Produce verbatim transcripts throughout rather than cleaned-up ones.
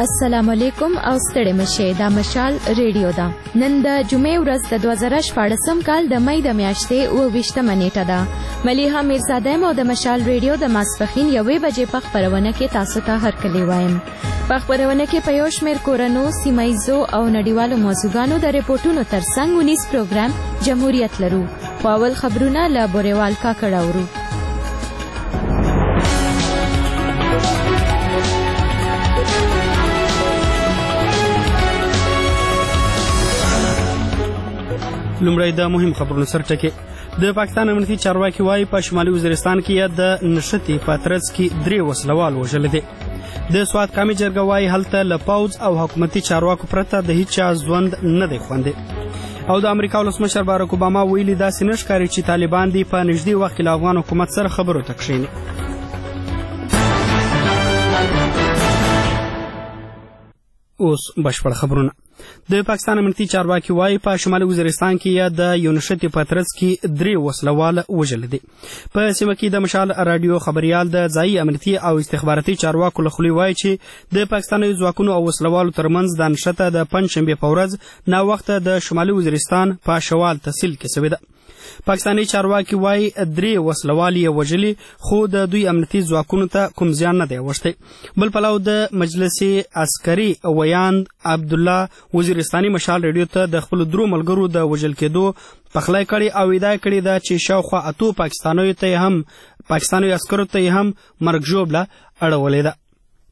السلام علیکم او ستړي مشه دا مشال ریډیو دا نن د جمعې ورځ د دوه زره شپږم کال د مې د میاشتې او ویشتمه نیټه ده. ملیحه میرزاده مو د مشال ریډیو د ماسپخین یوې بجې په خبرونه کې تاسو ته هرکلی وایم. په خبرونه کې په یو شمېر کورنو سیمایزو او نړیوالو موضوعګانو د ریپورتونو ترڅنګ ونیس پروګرام جمهوریت لرو. په اول خبرونه له بوریوال کاکړ اورو. لومړی د مهم خبرونو سرټکي. د پاکستان امنیتي چارواکي وايي په شمالي وزیرستان کې د نښتې په ترڅ کې درې وسلوال وژل دي. د سوات قامي جرګه وايي هلته له پوځ او حکومتي چارواکو پرته د هیڅ چا ژوند نه دی خوندي. او د امریکا ولسمشر باراک اوباما ویلي داسې نه ښکاري چې طالبان دي په نږدې وخت کې له افغان حکومت سره خبرو ته کښېني. اوس بشپړ خبرونه. د پاکستان امنیتي چارواکي وايي په شمالي وزیرستان کې یا د یو نښتې په ترڅ کې درې وسلوال وژل دي. په سیمه کې د مشال راډیو خبريال د ځایي امنیتي او استخباراتي چارواکو له خولې وايي چې د پاکستاني ځواکونو او وسلوالو ترمنځ د نښته د پنجشنبې په ورځ ناوخته د شمالي وزیرستان په شوال تحصیل کې شوې ده. پاکستاني چارواکي وايي درې وسلوال یې وژلي خو د دوی امنیتي ځواکونو ته کوم زیان نه دی اوښتی. بل پلو د مجلس عسکري ویاند عبدالله وزیرستاني مشال ریډیو ته د خپل درو ملګرو د وژل کېدو پخلی کړي او ادعا کړې ده چې شاوخوا اتو پاکستانیو ته هم پاکستاني عسکرو ته هم مرګ ژوبله اړولې ده.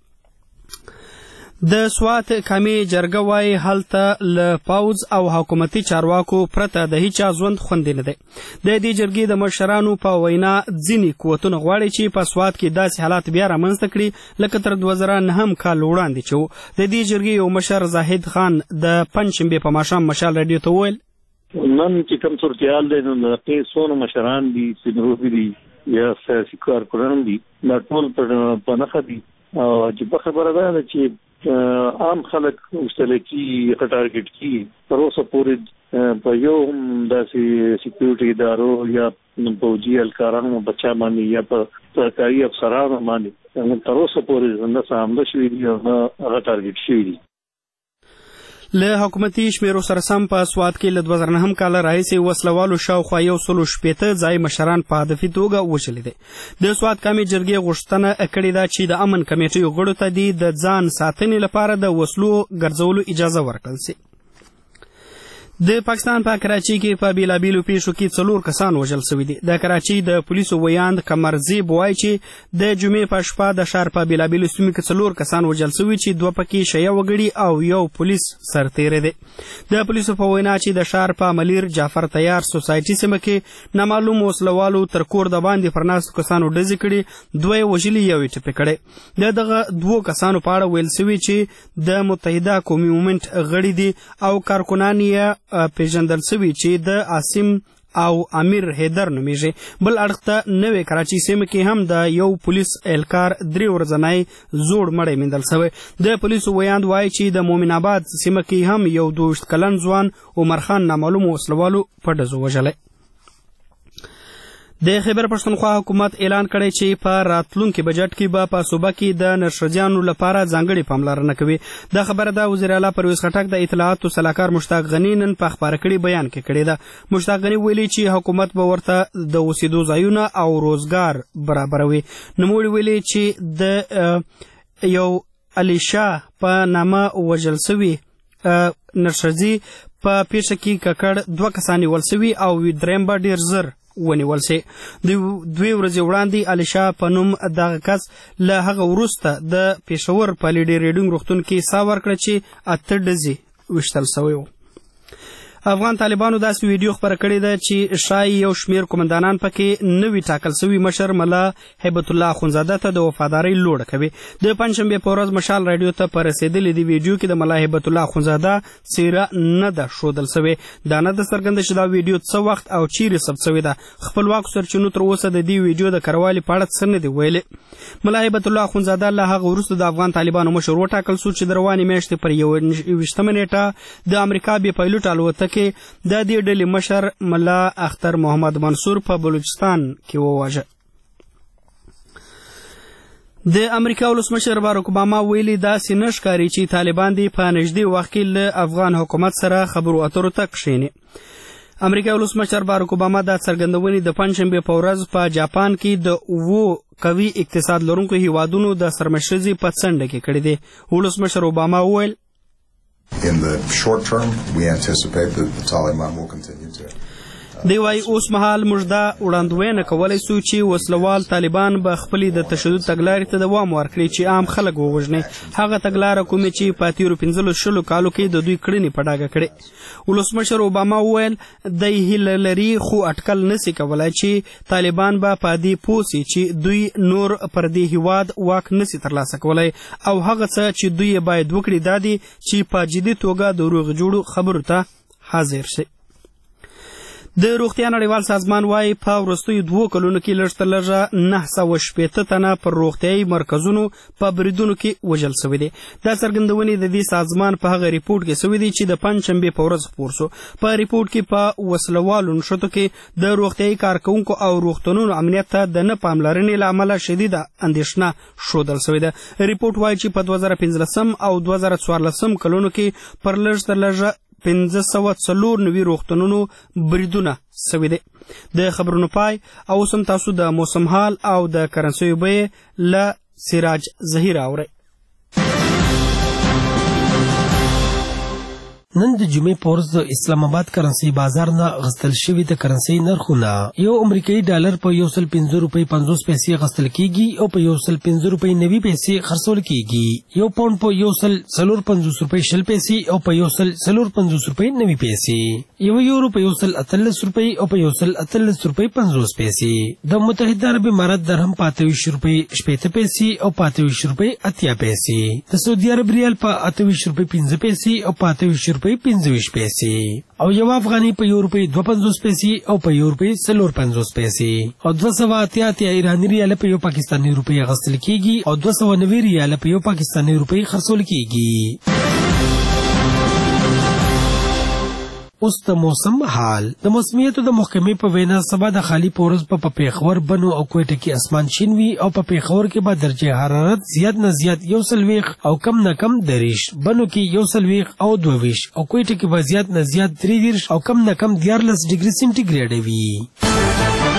د سوات قامي جرګه وايي هلته له پوځ او حکومتي چارواکو پرته د هیچا ژوند خوندي نه دی. د دې جرګې د مشرانو په وینا ځینې قوتونه غواړي چې په سوات کې داسې حالات بیا رامنځته کړي لکه تر دوه زره نهم کال وړاندې چې و. د دې جرګې یو مشر زاهد خان د پنجشنبې په ماښام مشال راډیو ته وویل نن چې کوم صورتحال دی نو د هغې څونه مشران دي سیندروبي دي یا سیاسي کارکونان دي دا ټول په نښه دي. او عجیبه خبره ده چې عام خلک مستلکی ټارګټ کی تر اوسه پورې په یو هم داسې سکیورټي ادارو یا پوځي اهلکارانو بچا باندې یا په سرکاري افسرانو باندې تر اوسه پورې نه سامده شوي دي او نه هغه ټارګټ شوي دي. له حکومتي شمیرو سره سم په سوات کې له دوه زره نهم کاله راهیسې وسلوالو شاوخوا یو سلو شپېته ځایي مشران په هدفي توګه وژلي دي. د سوات قامي جرګې غوښتنه کړې ده چې د امن کمیټیو غړو ته دې د ځان ساتنې لپاره د وسلو ګرځولو اجازه ورکړل شي. د پاکستان په کراچۍ کې په بیلابیلو پیښو کې څلور کسان وژل شوي دي. د کراچۍ د پولیسو ویاند قمرزیب وایي چې د جمعې په شپه د ښار په بیلابیلو سیمو کې څلور کسان وژل شوي چې دوه پکې شیعه وګړي او یو پولیس سرتیری دی. د پولیسو په وینا چې د ښار په ملیر جعفر تیار سوسایټي سیمه کې نامعلوم وسلوالو تر کور د باندې پر ناستو کسانو ډزې کړي، دوه یې وژلي یو یې ټپي کړی. د دغه دوو کسانو په اړه ویل شوي چې د متحده قومي مومنټ غړي دي او کارکنان یې پیژندل شوي چې د عاصم او امیر حیدر نومیږي. بل اړخ ته نوې کراچۍ سیمه کې هم د یو پولیس اهلکار درې ورځنی زوړ مړی موندل شوی. د پولیسو ویاند وایي چې د مومن آباد سیمه کې هم یو دوه ویشت کلن ځوان عمر خان نامعلوم وسلوالو په ډزو وژلی. د خیبر پښتونخوا حکومت اعلان کړی چې په راتلونکي بجټ کې به په صوبه کې د نرښځیانو لپاره ځانګړې پاملرنه کوي. دا خبره د وزیر اعلی پرویز خټک د اطلاعاتو سلاکار مشتاق غني نن په خپاره کړي بیان کې کړې ده. مشتاق غني ویلي چې حکومت به ورته د اوسېدو ځایونه او روزګار برابروي. نوموړي ویلي چې د یو علیشا په نامه وژل شوي نرښځي په پیښه کې ککړ دوه کسان نیول شوي او درېیم به ډېر ژر ونیول شي. دوی ورځې وړاندې علیشا په نوم دغه کس له هغه وروسته د پېښور په لیډي ریډینګ روغتون کې ساه ورکړه چې اته ډزې ویشتل شوی و. افغان طالبانو داسې ویډیو خپره کړې ده چې ښایي یو شمېر قومندانان پکې نوي ټاکل شوي مشر ملا هیبت الله اخندزاده ته د وفادارۍ لوړه کوي. د پنجشنبې په ورځ مشال راډیو ته په رسېدلې دې ویډیو کې د ملا هیبت الله اخندزاده څېره نه ده ښودل شوې. دا نه ده څرګنده چې دا ویډیو څه وخت او چیرې ثبت شوې ده. خپلواکو سرچینو تر اوسه د دې ویډیو د کروالي په اړه څه نه دي ویلي. ملا هیبت الله اخندزاده له هغه وروسته د افغان طالبانو مشر وټاکل شو چې د روانې میاشتې پر یوویشتمه نیټه د امریکا بې پایلوټ الوتکې د دې ډلې مشر ملا اختر محمد منصور په بلوچستان کې وواژه. د امریکا ولسمشر باراک اوباما ویلي داسې نه ښکاري چې طالبان دې په نږدې وخت کې له افغان حکومت سره خبرو اترو ته کښېني. امریکا ولسمشر باراک اوباما دا څرګندونې د پنجشنبې په ورځ په جاپان کې د اوو قوي اقتصاد لرونکو هیوادونو د سرمشرزي په څنډه کې کړې دي. ولسمشر اوباما وویل In the short term, we anticipate that the Taliban will continue to دی وايي اوس مهال موږ دا وړاندوینه کولی سو چې وسلوال طالبان به خپلې د تشدد تګلارې ته دوام ورکړي چې عام خلک ووژني، هغه تګلاره کومې چې په تېرو پنځلس شلو کالو کې د دوی کړنې په ډاګه کړې. ولسمشر اوباما وویل دی هیله لري خو اټکل نسي کولی چې طالبان به په دې پوه سي چې دوی نور پر دې هیواد واک نسي ترلاسه کولی او هغه څه چې دوی باید وکړي دا دي چې په جدي توګه د روغ جوړو خبرو ته حاضر شي. د روغتیا نړیوال سازمان وايي په وروستیو دوو کلونو کې لږ تر لږه نهه سوه شپېته تنه پر روغتیایي مرکزونو په بریدونو کې وژل سوي دي. دا څرګندونې د دې سازمان په هغه ریپورټ کې سوي دي چې د پنجشنبې په ورځ خپور سو. په ریپورټ کې په وسلوالو نښتو کې د روغتیایي کارکوونکو او روغتونونو امنیت ته د نه پاملرنې له امله شدیده اندېښنه ښودل سوې ده. ریپورټ وايي چې په دوه زره پنځلسم او دوه زره څوارلسم کلونو کې پر لږ تر لږه پنځه سوه څلور نوي روغتونونو بریدونه سوي دي. د خبرونو پای او اوس هم تاسو د موسم حال او د کرنسیو بیې له سراج ظهیر اورئ. نن د جمعې په ورځ د اسلام آباد کرنسي بازار نه غستل شوي د کرنسي نرخونه یو امریکایي ډالر په یو سل پنځه روپۍ پنځوس پیسې غستل کیږي او په یو سل پنځه روپۍ نوي پیسې خرڅول کیږي. یو پاونډ په یو سل څلور پنځوس روپۍ شل پیسې او په یو سل څلور پنځوس روپۍ نوي پیسې. یو یورو په یو سل اتلس روپۍ او په یو سل اتلس روپۍ پنځوس پیسې. د متحده عرب امارات درهم په اته ویشت روپۍ شپېته پیسې او په اته ویشت روپۍ اتیا پیسې. د سعودي عرب ریال په اته ویشت روپۍ پنځه پیسې او په اته ویشت روپۍ پنځه ویشت پیسې. او یو افغاني په یو روپۍ دوه پنځوس پیسې او په یو روپۍ څلور پنځوس پیسې. او دوه سوه اتیا اتیا ایراني ریال په یو پاکستاني روپۍ اخیستل کیږي او دوه سوه نوي ریال په یو پاکستاني روپۍ خرڅول کیږي. اوس د موسم حال. د موسمیاتو د محکمې په وینا سبا د خالی په ورځ په پېښور، بنو او کوټه کې اسمان شین وي او په پېښور کې به درجه حرارت زیات نه زیات یو سلویښت او کم نه کم دېرش، بنو کې یو سلویښت او دوه ویشت او کوټه کې به زیات نه زیات درې دېرش او کم نه کم دیارلس ډګري سینټیګریډ وي.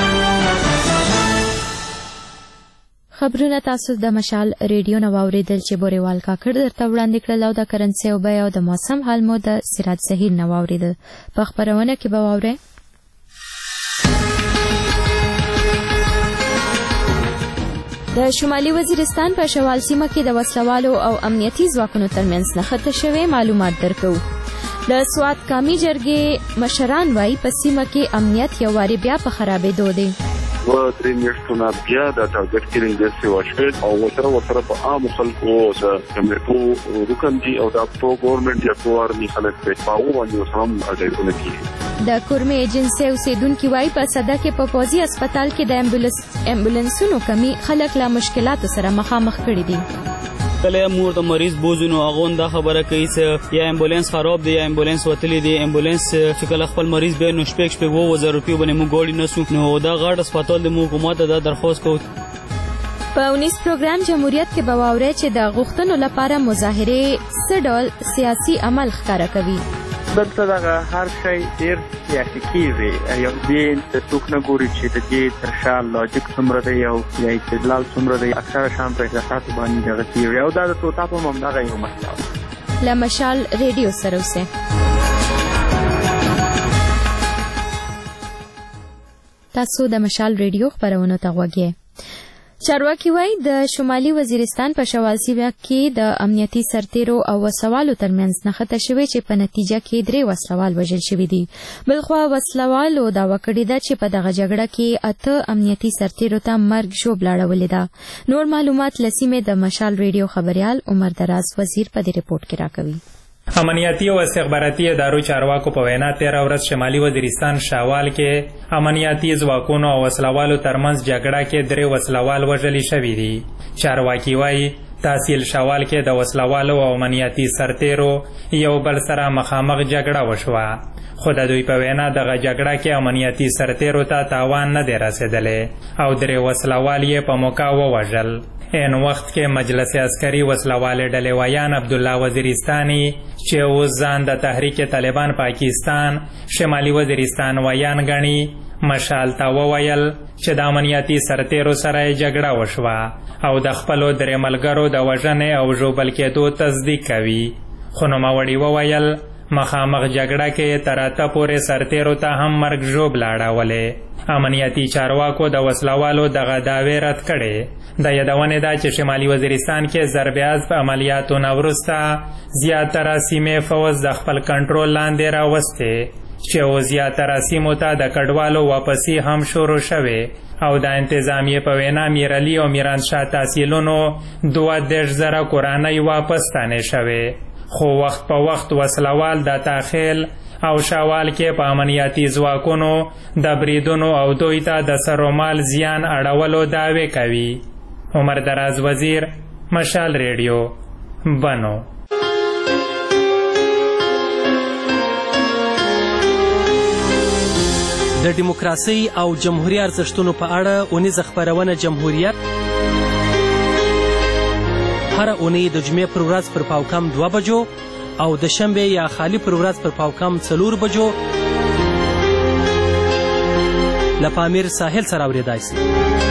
خبرونه تاسو د مشال ریډیو نه واوریدل چې بورېوال کاکړ درته وړاندې کړل او د کرنسي او بیې او د موسم حال مو د سراج ظهیر نه واوریدل. په خپرونه کې به واورئ د شمالي وزیرستان په شوال سیمه کې د وسلوالو او امنیتي ځواکونو ترمنځ نښته شوې معلومات درکو. د سوات کامي جرګې مشران وایي په سیمه کې امنیت یو وارې بیا په خرابېدو دی. و درې میاشتو نه بیا د ټارګټ کیلینګ داسې وشول او ورسره ورسره په عامو خلکو د کمیټو رکن دي او د پرو ګورنمنټ یا پرو آرمي خلک په پاو باندې اوس هم اټیکونه کیږي. د کورمې ایجنسۍ اوسیدونکي وایي په سده کې په پوځي هسپتال کې د امبولانسونو کمی خلک له مشکلاتو سره مخامخ کړي دي. کله مور د مریض بوزینو اغون دا خبره کوي چې یا امبولانس خراب دی یا امبولانس وتلی دی. امبولانس چې کله خپل مریض به نو شپږ شپږ وو زره روپیو باندې موږ ګوړی نسو نو دا غاړه هسپتال د حکومت ته درخواست کوو. په اونیس پروګرام جمهوریت کې به واورئ چې د غوښتنو لپاره مظاهرې څه ډول سیاسي عمل ښکاره کوي. دلته دغه هر شی ډېر سیاسي کېږي. یو دې د څوک نه ګوري چې د دې تر شا لاجیک څومره دی او یا استدلال څومره دی. اکثره شیان په احساساتو باندې دغه کېږي او دا د توطا په هم همدغه یو مسله ده. له مشال ریډیو سره اوسئ. تاسو د مشال ریډیو خپرونو ته غوږ یې. چارواکي وایي د شمالي وزیرستان په شوال سیمه کې د امنیتي سرتیرو او وسوالو ترمنځ نښته شوې چې په نتیجه کې درې وسلوال وژل شوي دي. بلخوا وسلوالو دعوه کړې ده چې په دغه جګړه کې اته امنیتي سرتیرو ته مرګ ژوبله اړولې ده. نور معلومات له سیمې د مشال ریډیو خبریال عمر دراز وزیر په دې ریپورټ کې راکوي. امنیتي او استخباراتي ادارو چارواکو په وینا تیره ورځ شمالي وزیرستان شاوال کې امنیتي ځواکونو او وسلوالو ترمنځ جګړه کې درې وسلوال وژلي شوي دي. چارواکي وایي تحصیل شاوال کې د وسلوالو او امنیتي سرتیرو یو بل سره مخامخ جګړه وشوه خو د دوی په وینا دغه جګړه کې امنیتي سرتیرو ته تاوان نه دی رسېدلی او درې وسلوال یې په موقع ووژل. این وخت کې مجلس عسکري وسلوال ډلې ویان عبدالله وزیرستاني چې اوس ځان د تحریک طالبان پاکستان شمالي وزیرستان ویان ګڼي مشال ته وویل چې د امنیتي سرتیرو سره یې جګړه وشوه او د خپلو درې ملګرو د وژنې او ژوبل کېدو تصدیق کوي. خو نوموړي وویل مخامخ جګړه کې تر اته پورې سرتیرو ته هم مرګ ژوبله اړولې. امنیتي چارواکو د وسلوالو دغه دعوې رد کړې. د یادونې ده چې شمالي وزیرستان کې ضربیاز په عملیاتو نه وروسته زیاتره سیمې فوز د خپل کنټرول لاندې راوستې چې اوس زیاتره سیمو ته د کډوالو واپسي هم شروع شوې او د انتظامیې په وینا میرعلي او میرانشاه تحصیلونو دوه دېرش زره کورنۍ واپس ستانې شوې. خو وخت په وخت وسلوال د تاخیل او شاوال کې په امنیتي ځواکونو د بریدونو او دوی ته د سرومال زیان اړولو دعوې کوي. عمر دراز وزیر، مشال ریډیو، بنو. د دیموکراسي او جمهوریت ارزښتونو په اړه اونیزه خپرونه جمهوریت هر اونۍ د جمعې پر ورځ پر پاوکم دوه بجو او د شنبې یا خالی پر ورځ پر پاوکم څلور بجو له پامیر ساحل سره اورېدای شي.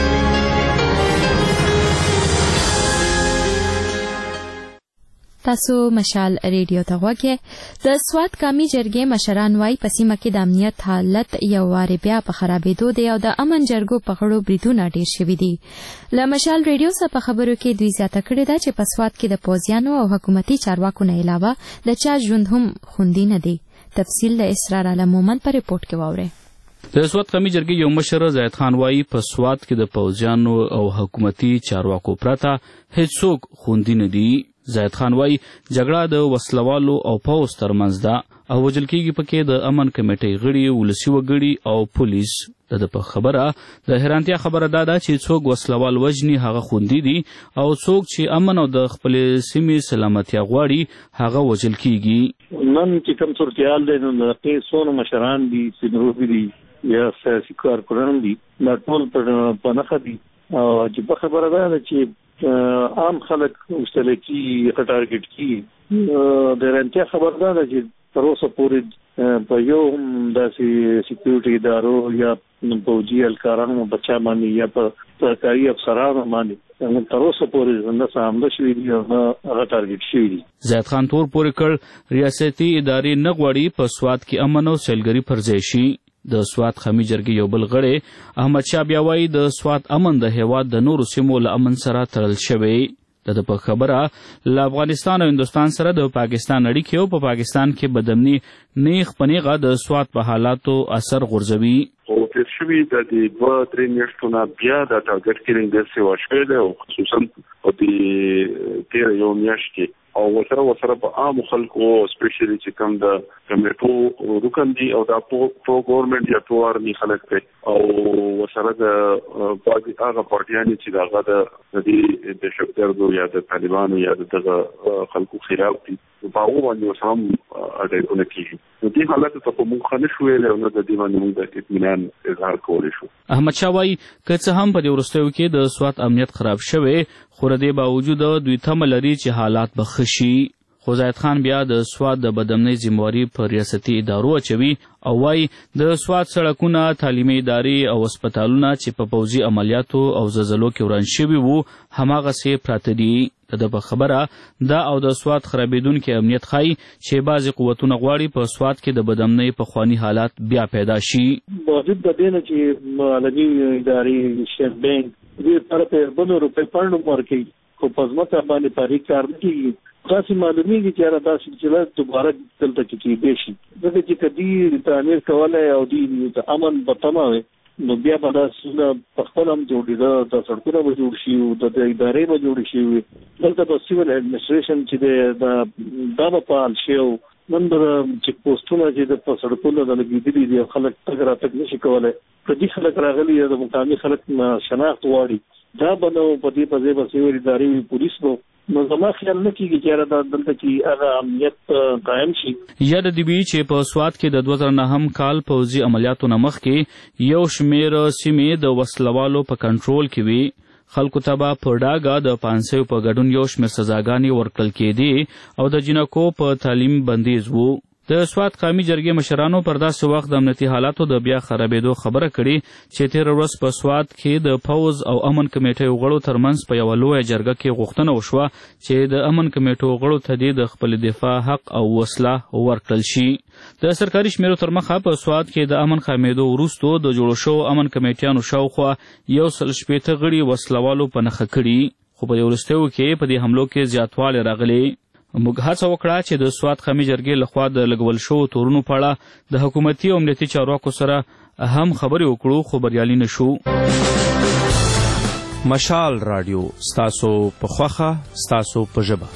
تاسو مشال ریډیو ته غوږ یې. د سوات قومي جرګې مشران وایي په سیمه کې د امنیت حالت یو وارې بیا په خرابېدو دی او د امن جرګو په غړو بریدونه ډېر شوي دي. له مشال ریډیو څخه په خبرو کې دوی زیاته کړې ده چې په سوات کې د پوځیانو او حکومتي چارواکو نه علاوه د چا ژوند هم خوندي نه دی. تفصیل د اسرار عالم مومن په رپورټ کې واورئ. د سوات قومي جرګې یو مشر زاید خان وایي په سوات کې د پوځیانو او حکومتي چارواکو پرته هیڅوک خوندي نه دي. زاید خان وایي جګړه د وسلوالو او پوځ ترمنځ ده او وژل کېږي پکې د امن کمیټۍ غړي، ولسي وګړي او پولیس. د ده په خبره د حیرانتیا خبره دا ده چې څوک وسلوال وژني هغه خوندي دي او څوک چې امن او د خپلې سیمې سلامتیا غواړي هغه وژل کېږي. نن چې کوم صورتحال دی نو د هغې څونه مشران دي، سیندروبي دي یا سیاسي کارکونان دي، دا ټول په نښه دي. او عجیبه خبره دا ده چې عام خلک وشتل کېږي، ښه ټارګېټ کېږي. د حیرانتیا خبره دا ده چې تر اوسه پورې په یو هم داسې سکیورټي ادارو یا پوځي اهلکارانو بچا باندې یا په سرکاري افسرانو باندې تر اوسه پورې نه څه حمله شوي دي او نه هغه ټارګېټ شوي دي. زاید خان تور پورې کړ ریاستي ادارې نه غواړي په سوات کې امن او سیلګري پر ځای شي. د سوات قومي جرګې یو بل غړی احمد شاه بیا وایي د سوات امن د هیواد د نورو سیمو له امن سره تړل شوی. د ده په خبره له افغانستان او هندوستان سره د پاکستان اړیکې او په پاکستان کې بدامني نیغ په نیغه د سوات په حالاتو اثر غورځوي. او تیر شوي د دې دوه درې میاشتو نه بیا د ټارګټ کیلینګ ډېر سیوا شوی دی او خصوصا په دې تېره یو میاشت کې او ورسره ورسره په عامو خلکو سپیشلی چې کوم د کمیټو رکن دي او دا پرو ګورنمنټ یا پرو آرمي خلک دی او ورسره د بعضې هغه پارټیانې چې د هغه د دې دهشتګردو یا د طالبانو یا د دغه خلکو خلاف دي په هغو باندې ورسره هم اټیکونه کېږي. نو دې حالاتو ته په موږ ښه نه شو ویلی او نه د دې باندې موږ د اطمینان اظهار کولی شو. احمد شاه وایي که څه هم په دې وروستیو کې د سوات امنیت خراب شوی خو د دې باوجود دوی تمه لري چې حالات به ښه شي. خو زاید خان بیا د سوات د بدامنۍ ذمهواري په ریاستي ادارو اچوي او وایي د سوات سړکونه، تعلیمي ادارې او هسپتالونه چې په پوځي عملیاتو او زلزلو کې وران شوي وو هماغسې پراته دي. د ده په خبره دا او د سوات خرابېدونکی امنیت ښایي چې بعضې قوتونه غواړي په سوات کې د بدامنۍ پخواني حالات بیا پیدا شي. باوجود د دې نه چې عالمي ادارې شیخ بینک دې لپاره په اربعو روپۍ پاڼو ورکوي خو په ځمکه باندې پاري کار نه کېږي. داسې معلومیږي چې یاره داسې چې دوباره دلته کې کېدی شي ځکه چې که دوی تعمیر کولی او دوی د امن په تمه وی نو بیا به دا سونه په خپل هم جوړېده، دا سړکونه به جوړ شي او د ادارې به جوړې شي وي. دلته به سیول اډمنسټریشن چې دی دا به فعال شي او نن به چیک پوسټونه چې د په سړکونو د لګېدلي دي خلک تګ راتګ نه شي کولی. که دې خلک راغلي د مقامي خلک شناخت غواړي دا به نو په دې په ځای به سیول ادارې وي، پولیس به نو زما خیال نه کېږي چې یاره دا دلته چې هغه امنیت قایم شي. یاد دې وي چې په سوات کې د دوه زره نهم کال پوځي عملیاتو نه مخکې یو شمېر سیمې د وسلوالو په کنټرول کې وي خلکو ته به په ډاګه د پانسیو په ګډون یو شمېر سزاګانې ورکړل کېدې او د جنکو په تعلیم بندیز و. د سوات قومي جرګې مشرانو پر داسې وخت د امنیتي حالاتو د بیا خرابېدو خبره کړې چې تېره ورځ په سوات کې د پوځ او امن کمیټې غړو ترمنځ په یوه لویه جرګه کې غوښتنه وشوه چې د امن کمیټو غړو ته دې د خپل دفاع حق او وسله ورکړل شي. د سرکاري شمیرو تر مخه په سوات کې د امن خامېدو وروستو د جوړو شوو امن کمیټیانو شاوخوا یو سل شپېته غړي وسلوالو په نښه کړي، خو په دې وروستیو کې په دې حملو کې زیاتوالی راغلی. موږ هڅه وکړه چې د سوات قومي جرګې لخوا د لګول شوو تورونو په اړه د حکومتي او امنیتي چارواکو سره هم خبرې وکړو، خو بریالي نه شو. مشال راډیو، ستاسو په خوښه، ستاسو په ژبه.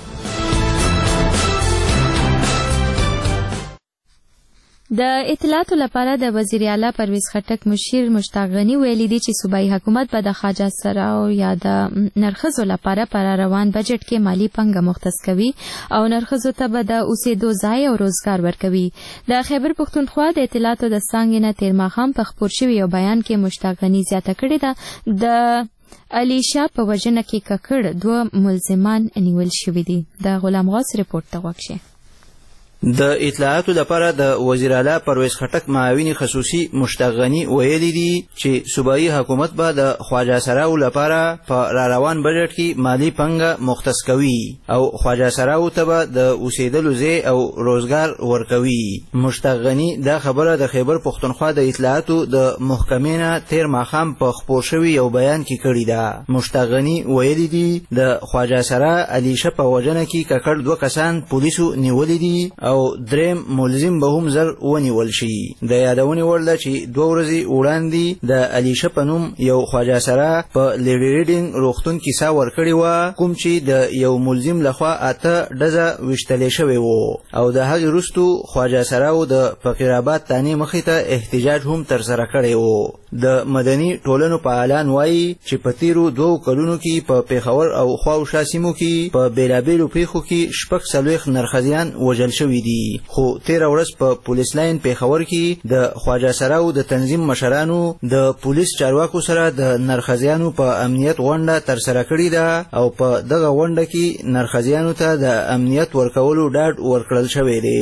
د اطلاعاتو لپاره د وزیر اعلی پرویز خټک مشیر مشتاق غنی ویلي دي چې صوبایي حکومت به د خواجه سراو یا د نرخزو لپاره پر روان بجټ کې مالی پانګه مختص کوي او نرخزو ته به د اوسېدو ځای او روزګار ورکوي. د خیبر پښتونخوا د اطلاعاتو د څانګې نه تېر ماښام په خپور شوي یو بیان کې مشتاق غنی زیاته کړې ده د علیشا په وژنه کې ککړ دوه ملزمان نیول شوي دي. د غلام غوث رپورټ ته غوږ شئ. د اطلاعاتو لپاره د وزیر اعلی پرویز خټک معاون خصوصي مشتاق غنی ویلي دي چې صوبایي حکومت به د خواجه سراو لپاره په را روان بجټ کې مالی پانګه مختص کوي او خواجه سراو ته به د اوسېدلو ځای او روزګار ورکوي. مشتاق غنی دا خبره د خیبر پښتونخوا د اطلاعاتو د محکمې نه تېر ماښام په خپور شوي یو بیان کې کړې ده. مشتاق غنی ویلي دي د خواجه سرا علیشه په وژنه کې ککړ دوه کسان پولیسو نیولي دي او دریم ملزم به هم زر ونیول شي. د یادونې وړ ده چې دوه ورځې وړاندې د علیشه په نوم یو خواجه سرا په لیډي ریډینګ روغتون کې ساه ورکړې وه، کوم چې د یو ملزم لخوا اته ډزه ویشتلی شوی و او د هغې وروستو خواجه سراو د فقیرآباد تانې مخې ته احتجاج هم ترسره کړی و. د مدني ټولنو فعالان وایي چې په تیرو دوو کلونو کې په پیښور او خواوشا سیمو کې په بېلابېلو پیښو کې شپږ څلوېښت نرخزیان وژل شوي دي، خو تېره ورځ په پولیس لاین پیښور کې د خواجه سراو د تنظیم مشرانو د پولیس چارواکو سره د نرخزیانو په امنیت غونډه ترسره کړې ده او په دغه غونډه کې نرخزیانو ته د امنیت ورکولو ډاډ ورکړل شوی دی.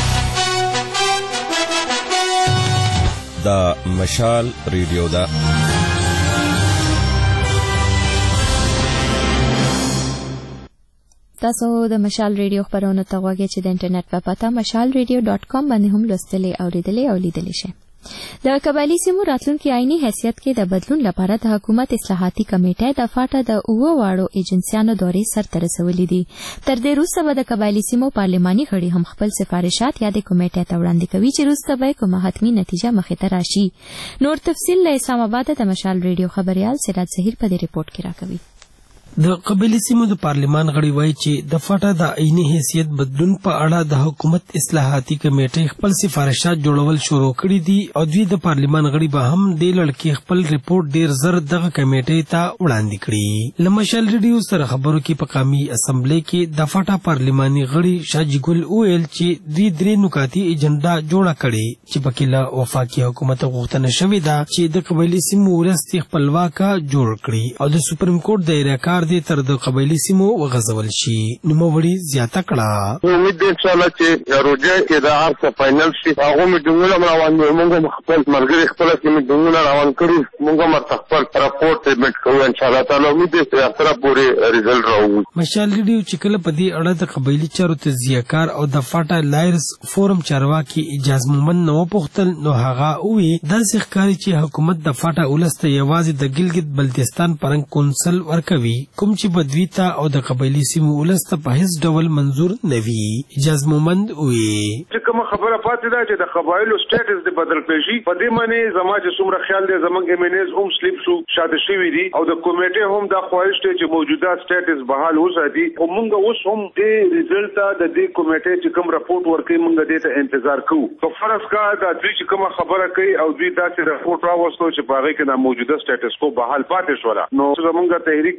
دا مشال ریډیو ده. تاسو د مشال ریډیو خبرونه ته غواړئ چې د انټرنیټ په پته مشال ریډیو ډاټ کام باندې هم لوستلی اوریدلی او لیدلی شئ. د قبایلي سیمو راتلونکي آئیني حیثیت کې د بدلون لپاره د حکومت اصلاحاتي کمیټه د فاټا د اوه واړو ایجنسیانو دورې سرته رسولې دي. تر دې وروسته به د قبایلي سیمو پارلماني غړي هم خپل سفارشات یادې کمیټې ته وړاندې کوي چې وروسته به کومه حتمي نتیجه مخې ته راشي. نور تفصیل له اسلام آباد د مشال ریډیو خبریال سراج ظهیر په دې ریپورټ کې راکوي. د قبایلي سیمو د پارلمان غړي وایي چې د فاټا د آئیني حیثیت بدلون په اړه د حکومت اصلاحاتي کمیټې خپل سفارشات جوړول شروع کړي دي او دوی د پارلمان غړي به هم دې لړ کې خپل ریپورټ ډیر زر دغه کمیټې ته وړاندې کړي. له مشال ریډیو سره خبرو کې په قومي اسمبلی کې د فاټا پارلماني غړي شاجي ګل وویل چې دوی درې نکاتي ایجنډا جوړه کړې چې پکې له وفاقي حکومت غوښتنه شوې ده چې د قبایلي سیمو ولس خپلواکه جوړ کړي او د سپریم کورټ د اراکار دې تر د قبایلي سیمو وغځول شي. نوموړي زیاته کړه امید دې انشاءالله چې روجه کې د هر څه فاینل شي. هغه میټینګونه هم روان دي، موږ خپل ملګري خپله کې میټینګونه روان کړي، موږ هم ورته خپل راپورټ سبمیټ کوو انشاءالله تعالی. امید دې چې اختره پورې ریزلټ راووځي. مشال ریډیو چې کله په دې اړه د قبایلي چارو تجزیهکار او د فاټا لایرز فورم چارواکي اجاز مومند نه وپوښتل نو هغه وویل داسې ښکاري چې حکومت د فاټا ولس ته یوازې د ګلګت بلتستان پرنګ کونسل ورکوي، کوم چې بدوی ته او د قبایلي سیمو ولس ته په هیڅ ډول منظور نه وي. اجاز مومند وویل چې کومه خبره پاتې ده چې د قبایلو سټیټس دې بدل کړي شي، په دې معنی زما چې څومره خیال دی زموږ ایمنیز هم سلیپ شو شاته شوي دي او د کمیټې هم دا خواهش دی چې موجوده سټیټس بحال وساتي. خو موږ اوس هم دې ریزلټ ته د دې کمیټې چې کوم راپورټ ورکوي موږ دې ته انتظار کوو. په فرض کا دا دوی چې کومه خبره کوي او دوی داسې راپورټ راوستو چې په هغې کې دا موجوده سټیټس کو بحال پاتې شوله، نو زموږ تحریک موږ صرف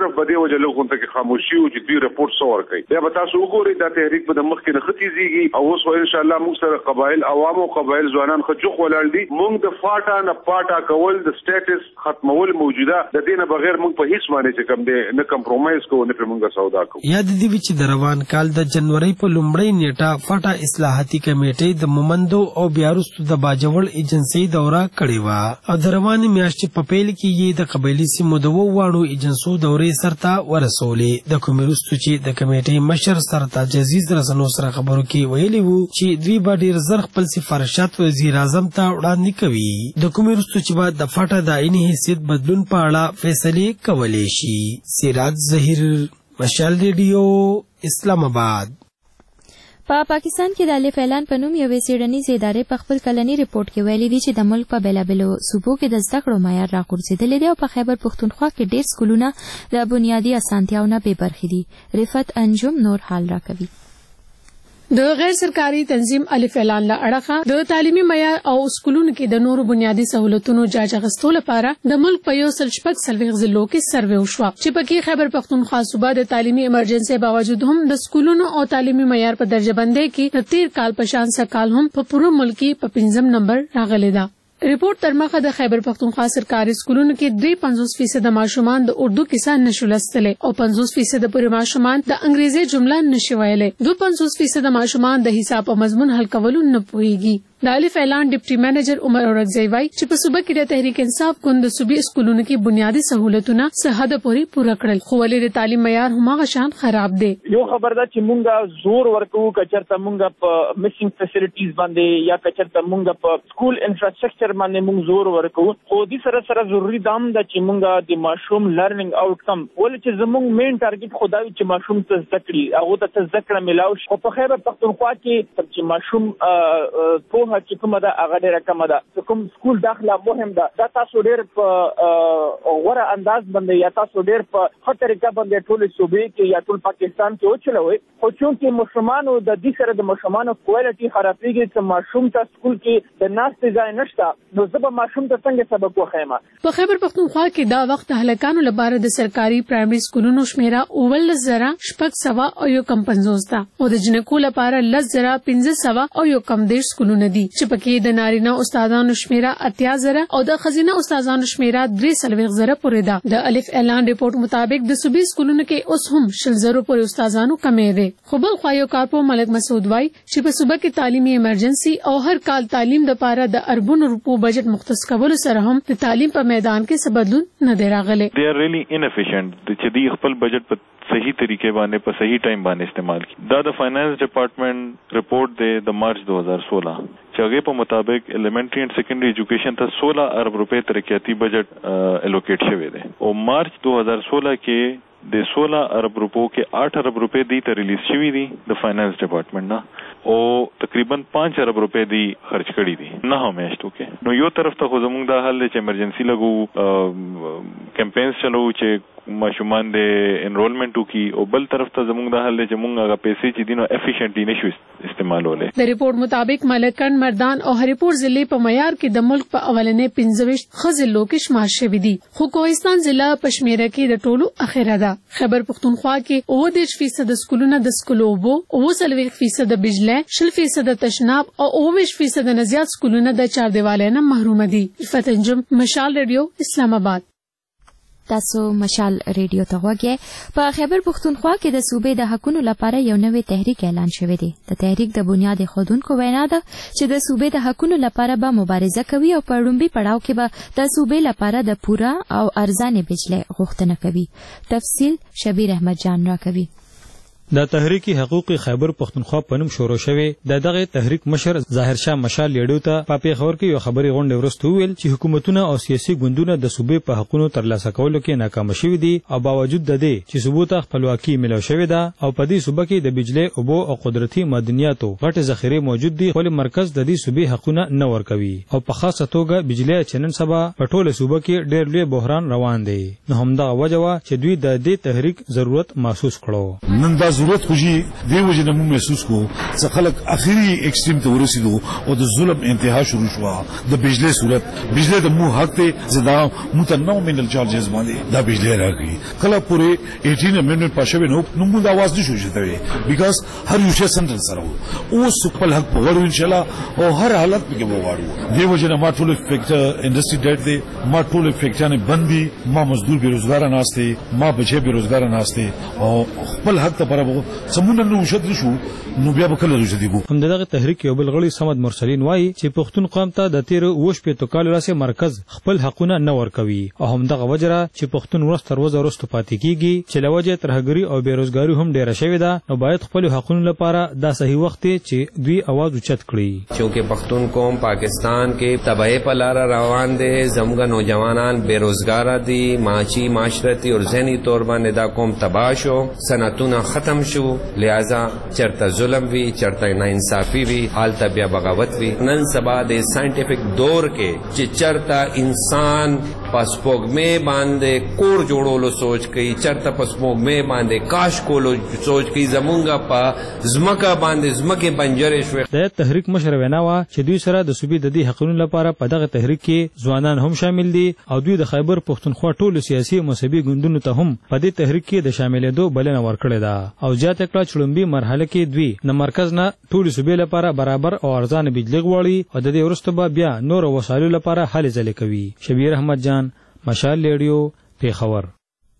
صرف بده وجه له غونته کې خاموشي او چې دوی رپورټ سو ورکړي بیا به تاسو وګورئ دا تحریک په مخ کې نه ختیږي او اوس ان شاء الله موږ سره قبایل عوام او قبایل ځوانان خجوخ ولاړ دي موږ د فاټا نه پاټا کول د سټیټس ختمول موجوده د دې نه بغیر موږ په هیڅ باندې چې کم دي نه کمپرومایز کوو نه موږ سودا کوو یاد دی چې د روان کال د جنوري په لومړۍ نیټه فاټا اصلاحاتي کمیټې د مومندو او بیا وروسته د باجوړ ایجنسی دوره کړې و او د روانې میاشتې په پیل کې یې د قبایلي سیمو د وواړو ایجنسو دورې سرته ورسولې د کومې وروسته چې د کمیټې مشر سرتاج عزیز رسنو سره خبرو کې ویلي وو چې دوی به ډېر زر خپل سفارشات وزیر اعظم ته وړاندې کوي د کومې وروسته چې به د فاټا د عیني حیثیت بدلون په اړه فیصلې کولی شي. سراج ظهیر، مشال ریډیو، اسلام آباد. په پا پاکستان کې د الف اعلان په نوم یوې څېړنیزې ادارې په خپل کلني ریپورت کې ویلي دي چې د ملک په بېلابېلو صوبو کې د زده کړو معیار راغورځېدلی دی او په خیبر پښتونخوا کې ډېر سکولونه د بنیادي اسانتیاو نه بې برخې دي. رفت انجم نور حال راکوي. د غیر سرکاري تنظیم الف اعلان له اړخه د تعلیمي معیار او سکولونو کې د نورو بنیادي سہولتونو جاج اخیستو لپاره د ملک په یو سل شپږ څلوېښت ضلعو کې سروې وشوه چې پکې خیبر پښتونخوا صوبه د تعلیمي ایمرجنسي باوجود هم د سکولونو او تعلیمي معیار په درجه بندۍ کې د تیر کال په شان سکال هم په پوره ملک کې په پنځم نمبر راغلی ده. ریپورت تر مخه د خیبر پښتونخوا سرکاري سکولونو کې درې پنځوس فیصد ماشومان د اردو کیسه نشو لوستلی او پنځوس فیصد پورې ماشومان د انګریزي جمله نشي ویلی. دو پنځوس فیصد ماشومان د حساب او مضمون حل کولو نه پوهیږي. د الف اعلان ډیپټي منیجر عمر اورکزی وایي چې په صوبه کې د تحریک انصاف ګوند د صوبې سکولونو کې بنیادي سہولتونه څه حد پورې پوره کړل خو ولې د تعلیم معیار هماغه شان خراب دی. یو خبر ده چې مونږه زور ورکوو که چېرته مونږه په میسنګ فیسیلیټیز باندې یا که چېرته مونږه په سکول انفراسټرکچر باندې مونږ زور ورکوو خو دې سره سره ضروري دا هم ده چې مونږه د ماشوم لرننګ آوټکم ولې چې زموږ مین ټارګټ خو دا وي چې ماشوم ته زده کړي هغو ته څه زده کړه میلاو شي خو په خیبر پښتونخوا کې چې ماشوم پوهه چې کومه ده هغه ډېره کمه ده کوم سکول داخله مهم ده دا تاسو ډېر په غوره انداز باندې یا تاسو ډېر په ښه طریقه باندې ټولې صوبې کې یا ټول پاکستان کې وچلوئ خو چونکې ماشومانو د دې سره د ماشومانو کوالټي خرابېږي چې ماشوم ته سکول کې د ناستې ځای نشته نو زه به ماشوم ته څنګه سبق وښیم. په خیبر پښتونخوا کې دا وخت د هلکانو لپاره د سرکاري پرایمري سکولونو شمیره اوولس زره شپږ سوه او یو کم پنځوس ده او د جنکو لپاره لس زره پنځه سوه او یو کم دېرش سکولونه دي چې پکې د نارینه استادانو شمیره اتیا زره او د ښځینه استادانو شمیره درې څلوېښت زره پورې ده. د الف اعلان ریپورت مطابق د صوبې سکولونو کې اوس هم شل زرو پورې استادانو کمې دی خو بل خوا یو کارپو ملک مسعود وایي چې په صوبه کې تعلیمي ایمرجنسي او هر کال تعلیم دپاره د اربونو روپو بجټ مختص کولو سره هم د تعلیم په میدان کې څه بدلون نه دی راغلی. They are really inefficient چې دوی خپل بجټ په صحیح طریقې باندې په صحیح ټایم باندې استعمال کړي. دا د فائنانس ډپارټمنټ رپورٹ دی د مارچ دو ہزار سولہ چې هغې په مطابق ایلیمنټري اینڈ سیکنډري ایجوکیشن ته سولہ ارب روپے ترقیاتی بجټ الوکیټ شوی دی او مارچ دو ہزار سولہ کې د سولہ ارب روپو کې آٹھ ارب روپے دی ته ریلیز شوی دی د فائنانس ډپارټمنټ نه او تقریبا پانچ ارب روپے دی خرچ کړي دي نه میاشتو کې. نو یو طرف ته خو زموږ دا حل دی چې ایمرجنسي لګو کمپینز چلو چې ماشومان د انرولمنٹ وکړي او بل طرف ته زموږ دا حل دی چې موږ هغه پیسې چې دي نو افیشینټلی نشو استعمالولی. د ریپورت مطابق ملکن، مردان او هریپور ضلع په معیار کې د ملک په اولنې پنځه ویشت ښه ضلعو کې شمار شوي دي خو کوهستان ضلع په شمېره کې د ټولو اخره ده. خیبر پښتونخوا کې اووه دېرش فیصد سکولونه د سکولو اوبو، اووه څلوېښت فیصد بجلی، شل فیصد تشناب او اووه ویشت فیصد نه زیات سکولونه د چاردیوالۍ نه محرومه دي. رفت انجم، مشال ریډیو، اسلام آباد. تاسو مشال ریډیو ته غوږی. په خیبر پښتونخوا کې د صوبې د حقونو لپاره یو نوی تحریک اعلان شوی دی. د تحریک د بنیاد ایښودونکو وینا ده چې د صوبې د حقونو لپاره به مبارزه کوي او په لومړي پړاو کې به د صوبې لپاره د پوره او ارزانه بجلی غوښتنه کوي. تفصیل شبیر احمد جان راکوي. د تحریک حقوق خیبر پښتونخوا په نوم شروع شوی د دغه تحریک مشر ظاهر شاه مشال لیډو ته په پیښور کې یو خبري غونډه ورسته ویل چې حکومتونه او سیاسي ګوندونه د صوبې په حقونو ترلاسه کولو کې ناکام شوي دي او باوجود د دې چې صوبو ته خپلواکي ملو شوې ده او په دې صوبه کې د بجلی، اوبو او قدرتي معدنیاتو غټ ذخیره موجود دي خو مرکز د دې صوبې حقونه نه ورکوي او په خاصه توګه بجلی چنن سبا په ټوله صوبه کې ډېر لوی بحران روان دی. نو همدا وجه وا چې دوی د دې تحریک ضرورت محسوس کړو. نن دا ضرورت خوږي دی وجه نه مو محسوس کو چې خلک اخیری ایکستریم ته ورسېدو او د ظلم انتها شروع شو د بجلی صورت بجلی د مو حق ته زدا متنوع من الچارجز باندې دا بجلی راغی کله پورې اټین امندمنت پښوی نو نو موږ د आवाज نشو شته بیکاز هر یو شی سنټرل سره او خپل حق پغړو ان شاء الله او هر حالت کې وغواړو دی وجه نه ما ټول فیکټر انډستری ډیټ دی ما ټول فیکټرانه بندي ما مزدور بیروزګار نه استه ما بچي بیروزګار نه استه او خپل حق ته پربو سمونه نو شت شو نو بیا به کله رسېدي بو هم دغه تحریک یو بل غړي صمد مرسلین وایي چې پښتون قوم ته د تیر وش په توکال راسه مرکز خپل حقونه نه ورکوي او هم دغه وجره چې پښتون ورس تر وځه ورستو پاتې کیږي چې لوجه ترهګری او بیروزګاری هم ډیره شوې ده نو باید خپل حقوقو لپاره دا صحیح وخت چې دوی आवाज اوچت کړي چې پښتون قوم پاکستان کې تباہی په لار روان دي زموږ نوجوانان بیروزګار دي معاشي معاشرتي او ذهني تور باندې دا قوم تباہ شو صنعتونه ختم شو لہذا چرته ظلم وی چرته ناانصافي وی حالت بیا بغاوت وی نن سبا د ساينټیفیک دور کې چې چرته انسان پسپوږمې باندې کور جوړولو سوچ کوي چرته پسپوږمې باندې کاش کولو سوچ کوي زمونږ په زمکه باندې زمکه بنجرې شوې د تحریک مشر ویناوه چې دوی سره د صوبې د دې حقوقو لپاره په دغه تحریک کې ځوانان هم شامل دي او دوی د خیبر پښتونخوا ټولو سیاسي او مذهبي ګوندونو ته هم په دې تحریک کې د شاملېدو بلنه ورکړې ده او جاته کړه چړمبي مرحله کې دوی د مرکز نه ټولو صوبې لپاره برابر او ارزانه بجلی غواړي او د دې وروسته بیا نور وسایلو لپاره حل ځلې کوي شبیر احمد جان مشال ریډیو پیښور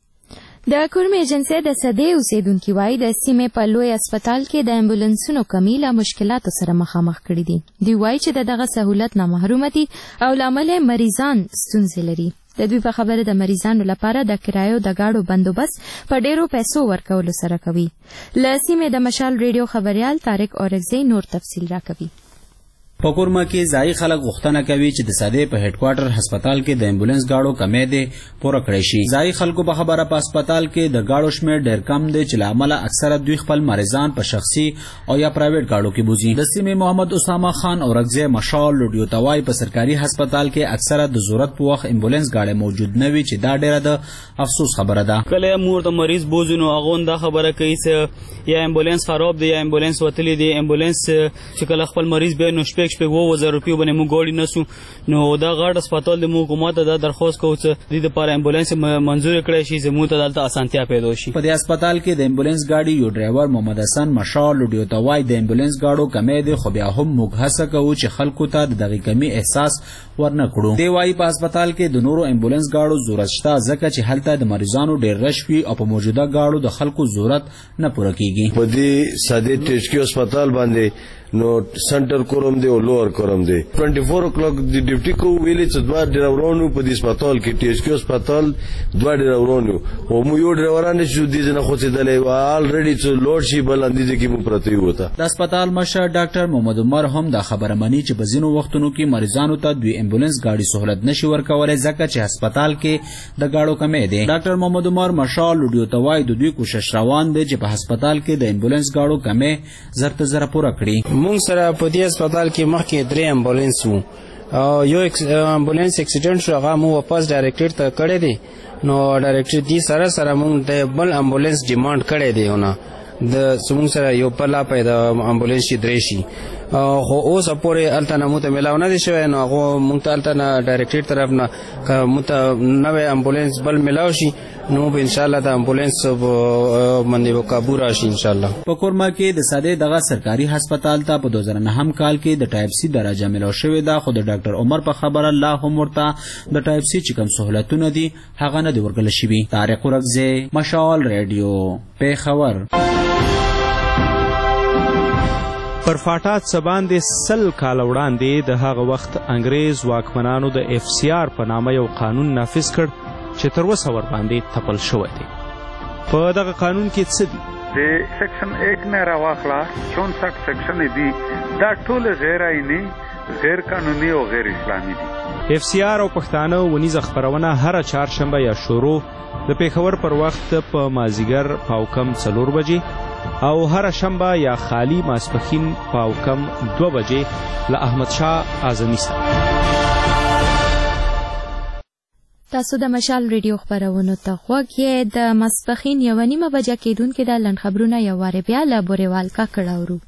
د کورم ایجنسی د سدې اوسیدونکو وایي د سیمې په لوی هسپتال کې د امبولانسونو کمی له مشکلاتو سره مخامخ کړي دي دوی وایي چې د دغه سہولت نه محروم دي او لامل مریضان ستونزې لري د دوی په خبره د مریضانو لپاره د کرایو د گاډو بندوبست په ډیرو پیسو ورکولو سره کوي له سیمې د مشال ریډیو خبريال طارق اورغزی نور تفصیل راکوي په کورما کې ځای خلک غوښتنه کوي چې د ساده په هډ کوارټر هسپتال کې د امبولانس گاډو کمی دي پوره کړی شي ځای خلکو په خبره په هسپتال کې د گاډو شمیر ډېر کم دی چې لامل اکثره دوی خپل مریضان په شخصي او یا پرایویټ گاډو کې بوزي د سیمې محمد اسامه خان اورغزی مشال لوډیو توای په سرکاري هسپتال کې اکثره د ضرورت په وخت امبولانس گاډي موجود نه وي چې دا ډېره د افسوس خبره ده کله مور ته مریض بوزونو اغون دا خبره کوي چې یا امبولانس خراب دی یا امبولانس وتلی دی امبولانس چې کله خپل مریض به نو شپږ شپږ وو وزر روپیو باندې موږ ګوړی نسو نو دا غاټ هسپتال د موږ حکومت ته درخواست کوو چې د دې لپاره امبولانس منزور کړی شي زموږ ته دلته اسانتیا پیدا شي په دې هسپتال کې د امبولانس گاډي یو ډرایور محمد حسن مشال لوډیو توای د امبولانس گاډو کمی دی خو بیا هم موږ هڅه کوو چې خلکو ته د دغه کمی احساس ورنه کړو دی وايي په هسپتال کې د نورو امبولانس گاډو ضرورت شته ځکه چې هلته د مریضانو ډېر رش وي او په موجوده گاډو د خلکو ضرورت نه پوره کیږي په دې ساده ټیسکیو هسپتال باندې نو سنټر کوم دی او لوور کوم دی چوبیس او کلاک دی ډیوټي کو ویلې چې دوه ډرایورونو په دې هسپتال کې ټی ایس کیو هسپتال دوه ډرایورونو او مو یو ډرایوران شو دي نه خو څه دلې و الریډي چې لوډ شي بل اندیزه کې مو پرته وته د هسپتال مشر ډاکټر محمد عمر هم دا خبره مانی چې په ځینو وختونو کې مریضانو ته دوی امبولانس گاډي سہولت نشي ورکولای ځکه چې هسپتال کې د گاډو کمی دی ډاکټر محمد عمر مشال لوډیو توای د دوی کوشش روان دی چې په هسپتال کې د امبولانس گاډو کمی زرته زره پوره کړي مونږ سره په دې هسپتال کې مخکې درې امبولانس وو او یو امبولانس اکسیډنټ شو هغه مو واپس ډایریکټر ته کړی دی نو ډایریکټر دې سره سره مونږ د بل امبولانس ډیمانډ کړی دی ونه د سمون سره یو پلا پیدا امبولانس شي درې شي خو اوس پورې الته نه مته ملاو نه دي شوی نو هغه مونږ ته الته نه ډایریکټر طرف نه مته نوې امبولانس بل ملاو شي نو به ان شاء الله د امبولانس باندې وکابو راشي ان شاء الله په کورما کې د ساده دغه سرکاري هسپتال ته په دوه زره نه کال کې د ټایپ سی درجه ملاو شوې ده خو د ډاکټر عمر په خبره الله هم ورته د ټایپ سی چې کوم سہولتونه دي هغه نه دی ورکړل شوی طارق اورغزی مشال ریډیو پیښور پر فاټات سباندې سل کال وړاندې د هغه وخت انګریز واکمنانو د اف سی آر په نامه یو قانون نافذ کړ چې تر اوسه ورباندې تپل شوی دی په دغه قانون کې څه دي د سیکشن ایک نه راواخلا چونسઠ سیکشن دي دا ټول غیر آئینی غیر قانوني او غیر اسلامي دي اف سی آر او پښتانه ونیزه خبرونه هر چهارشنبه یا شروع د پیښور پر وخت په مازیګر پاوکم څلور بجې او هر شنبه یا خالی ماسپخین پاوکم دو بجې له احمد شاه اعظمي سره تاسو د مشال ریډیو خبرونو ته غوږ یې. د ماسپښین یوه نیمه بجه کېدونکې د لنډ خبرونه یو وارې بیا له بورېوال کاکړ اورو.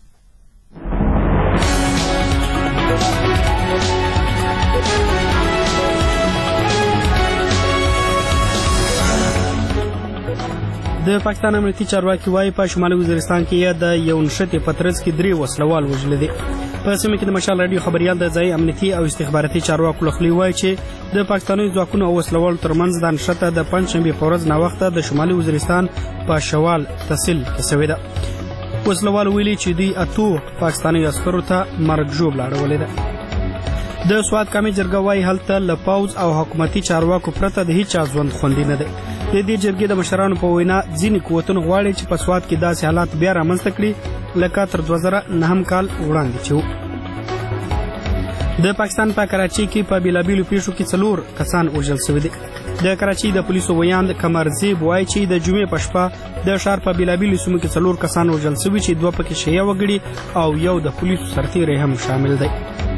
د پاکستان امنیتي چارواکي وایي په شمالي وزیرستان کې د یو نښتې په ترڅ کې درې وسلوال وژلي دي. په سیمه کې د مشال راډیو خبریال د ځایي امنیتي او استخباراتي چارواکو له خولې وایي چې د پاکستاني ځواکونو او وسلوالو ترمنځ دا نښته د پنجشنبې په ورځ ناوخته د شمالي وزیرستان په شوال تحصیل کې شوې ده. وسلوالو ویلي چې دوی اتو پاکستاني عسکرو ته مرګ ژوبله اړولې ده. د سوات کامې جرګه وایي هلته له پوځ او حکومتي چارواکو پرته د هیچا ژوند خوندي نه دی. د دې جرګې د مشرانو په وینا ځینې قوتونه غواړي چې په سوات کې داسې حالات بیا رامنځته کړي لکه تر دوه زره نهم کال وړاندې چې و. د پاکستان په کراچۍ کې په بېلابېلو پیښو کې څلور کسان وژل شوي دي. د کراچۍ د پولیسو ویاند قمرزیب وایي چې د جمعې په شپه د ښار په بېلابېلو سیمو کې څلور کسان وژل شوي چې دوه پکې شیعه وګړي او یو د پولیسو سرتیری هم شامل دی.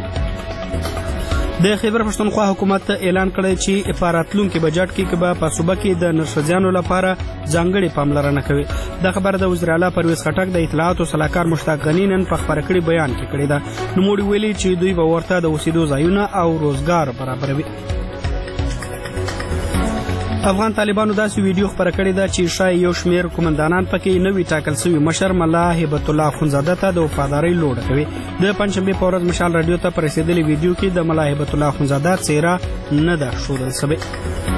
د خیبر پښتونخوا حکومت اعلان کړی چې په راتلونکي بجټ کې به په صوبه کې د نرښځیانو لپاره ځانګړې پاملرنه کوي. دا خبره د وزیر اعلی پرویز خټک د اطلاعاتو سلاکار مشتاق غني نن په خپاره کړي بیان کې کړې ده. نوموړي ویلي چې دوی به ورته د اوسېدو ځایونه او روزګار برابروي. افغان طالبانو داسې ویډیو خپره کړې ده چې ښایي یو شمېر قومندانان پکې نوي ټاکل شوي مشر ملا هیبت الله اخندزاده ته د وفادارۍ لوړه کوي. د پنجشنبې په ورځ مشال راډیو ته په رسېدلې ویډیو کې د ملا هیبت الله اخندزاده څېره نه ده ښودل شوې.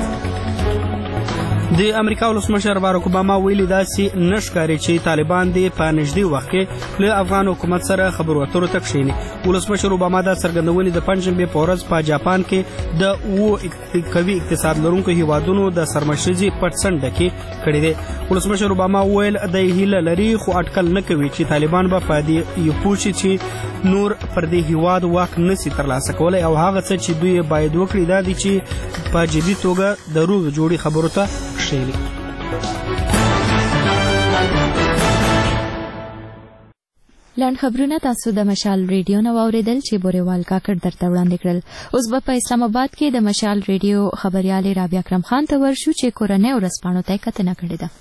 د امریکا ولسمشر باراک اوباما ویلي داسې نه ښکاري چې طالبان دې په نږدې وخت کې له افغان حکومت سره خبرو اترو ته کښېني. ولسمشر اوباما دا څرګندونې د پنجشنبې په ورځ په جاپان کې د اوو قوي اقتصاد لرونکو هیوادونو د سرمشرزي پټ څنډه کې کړې دی. ولسمشر اوباما ویل د هیله لري خو اټکل نه کوي چې طالبان به په دې یو پوه شي چې نور پر دې هیواد واک نسي ترلاسه کولی او هغه څه چې دوی باید وکړي دا دي چې په جدي توګه د روغ جوړې خبرو ته کښېني. لاند خبرونه تاسو د مشال ریډیو نه واوریدل چې بورېوال کاکړ درته وړاندې کړل. اوس به په اسلام آباد کې د مشال ریډیو خبريال رابعه اکرم خان ته ورشو چې کورنۍ ورځپاڼو ته کتنه کړې ده.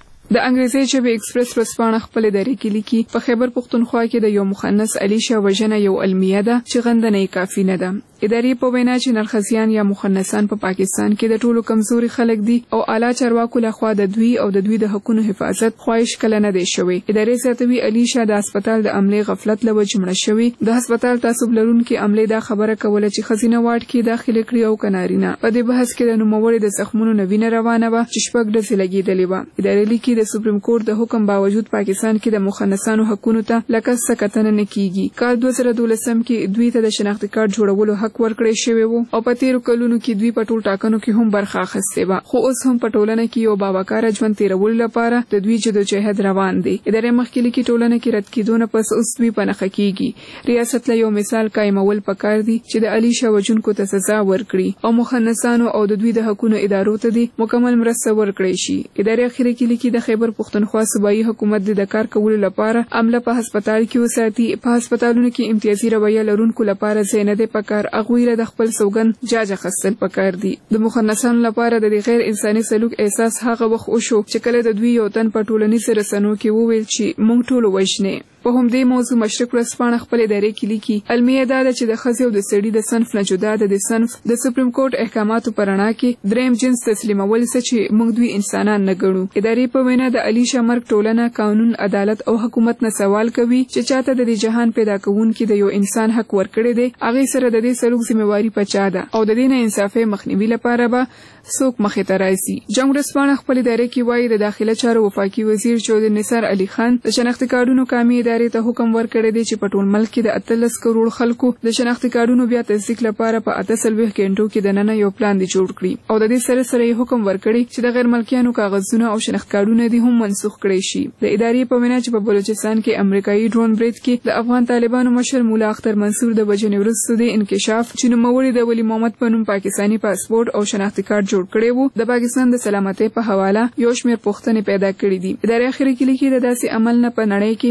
د انګریزي ژبې ایکسپریس ورځپاڼه خپل ادارې کې لیکي په خیبر پښتونخوا کې د یو مخنث علیشه وژنه یو المیه ده چې غندنه کافي نه ده. ادارې په وینا چې نرخصیان یا مخنثان په پاکستان کې د ټولو کمزوري خلک دي او اعلی چارواکو لخوا د دوی او د دوی د حقوقو حفاظت خواهش کله نه دی شوی. ادارې زیاتوي علیشه د هسپتال د عملې غفلت له وجې مړه شوی. د هسپتال تعصب لرونکي عملې دا خبره کوله چې خزینه واټ کې داخله کړی او کنارینه. په دې بحث کې د نوموړي د زخمونو نوینه روانه و چې شپږ ډزې لګېدلې و. ادارې لیکي د سپریم کورټ د حکم باوجود پاکستان کې د مخنثانو حقوقو ته لکه سکتنه نه کیږي. کال دوه زره دولسم کې دوی ته د شناختی کارت جوړولو حق ورکړی شوی وو او په تیرو کلونو کې دوی په ټول ټاکنو کې هم برخه اخیستې وه. خو اوس هم په ټولنه کې یو باوقاره ژوند تیرولو لپاره د دوی جدوجهد روان دی. ادارې مخکې لیکي ټولنه کې رد کېدو نه پس اوس دوی په نښه کیږي. ریاست له یو مثال قایمول پکار دي چې د علیشه وژونکو ته سزا ورکړي او مخنثانو او د دوی د حقوقو ادارو ته دي مکمل مرسته ورکړي شي. ادارې اخیری کې لیکي د خیبر پښتونخوا صوبایي حکومت د کار کولو لپاره عمله په هسپتال کې وساتي. په هسپتالونو کې امتیازي رویه لرونکو لپاره ځای نه دی پکار. هغوی د خپل سوګند جاج اخیستل پکار دي. د مخنثانو لپاره د غیر انساني سلوک احساس هغه وخت وشو چې کله د دوی یو تن په ټولنیزو رسنیو کې وویل چې موږ ټول وژنې. په همدې موضوع مشرق ورځپاڼه خپل ادارې کې لیکي المیه دا ده چې د ښځې او د سړي د صنف نه جدا ده. د صنف د سپریم کورټ احکاماتو په رڼا کې دریم جنس تسلیمول څه چې موږ دوی انسانان نه ګڼو. ادارې په وینا د علیشه مرګ ټولنه قانون عدالت او حکومت نه سوال کوي چې چاته د دې جهان پیدا کوونکي د یو انسان حق ورکړی دی هغې سره د دې سلوک ذمہواري په چا ده او د دې نه انصافي مخنیوي لپاره به څوک مخې ته راځي. جنګ ورځپاڼه خپل ادارې کې وایي د داخله چارو وفاقي وزیر چودري نثار علي خان د شناختی کارډونو قامي ادارې ته حکم ورکړی دی چې په ټول ملک کې د اتلس کروڑ خلکو د شناختی کارډونو بیا تصدیق لپاره په اته څلوېښت غنټو کې دننه یو پلان دی جوړ کړي او د دې سره سره یې حکم ورکړی چې د غیر ملکیانو کاغذونه او شناخت کارډونه دي هم منسوخ کړي شي. د ادارې په وینا چې په بلوچستان کې امریکایي ډرون برید کې د افغان طالبانو مشر مولا اختر منصور د وژنې وروسته د انکشاف چې نوموړي د ولی محمد په نوم پاکستاني پاسپورت او شناختی کارت جوړ کړی وو د پاکستان د سلامتۍ په حواله یو شمېر پوښتنې پیدا کړې دي. ادارې اخیری کې لیکي د داسې عمل نه په نړۍ کې د پاکستان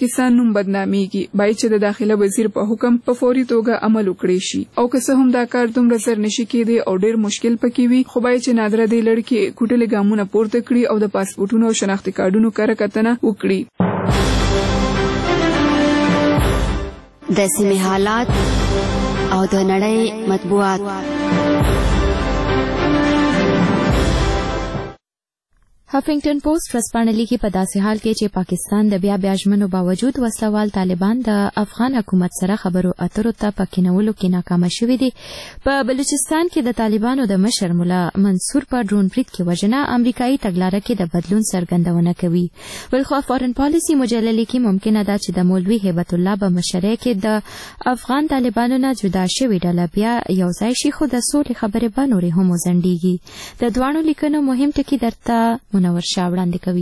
پاکستان نوم بدناميږي باید چې د داخله وزیر په حکم په فوري توګه عمل وکړي شي او که څه هم دا کار دومره زر نشي کېدی او ډیر مشکل پکې وي خو باید چې نادره دی لړکې کوټلې ګامونه پورته کړي او د پاسپورتونو او شناختی کارډونو کره کتنه وکړي. د سیمې حالات او د نړۍ مطبوعات. هفینګټن پوسټ ورځپاڼه لیکي په داسې حال کې چې پاکستان د بیا بیا ژمنو باوجود وسلوال طالبان د افغان حکومت سره خبرو اترو ته په کینولو کې ناکامه شوي دي. په بلوچستان کې د طالبانو د مشر ملا منصور په ډرون برید کې وژنه امریکایي تګلاره کې د بدلون څرګندونه کوي. بلخوا فارن پالیسي مجله لیکي ممکنه ده چې د مولوي هیبت الله په مشرۍ کې د افغان طالبانو نه جدا شوې ډله بیا یو ځای شي خو د سولې خبرې به نورې هم وځنډېږي. د دواړو لیکنو مهم ټکي درته منور شاه وړاندې کوي.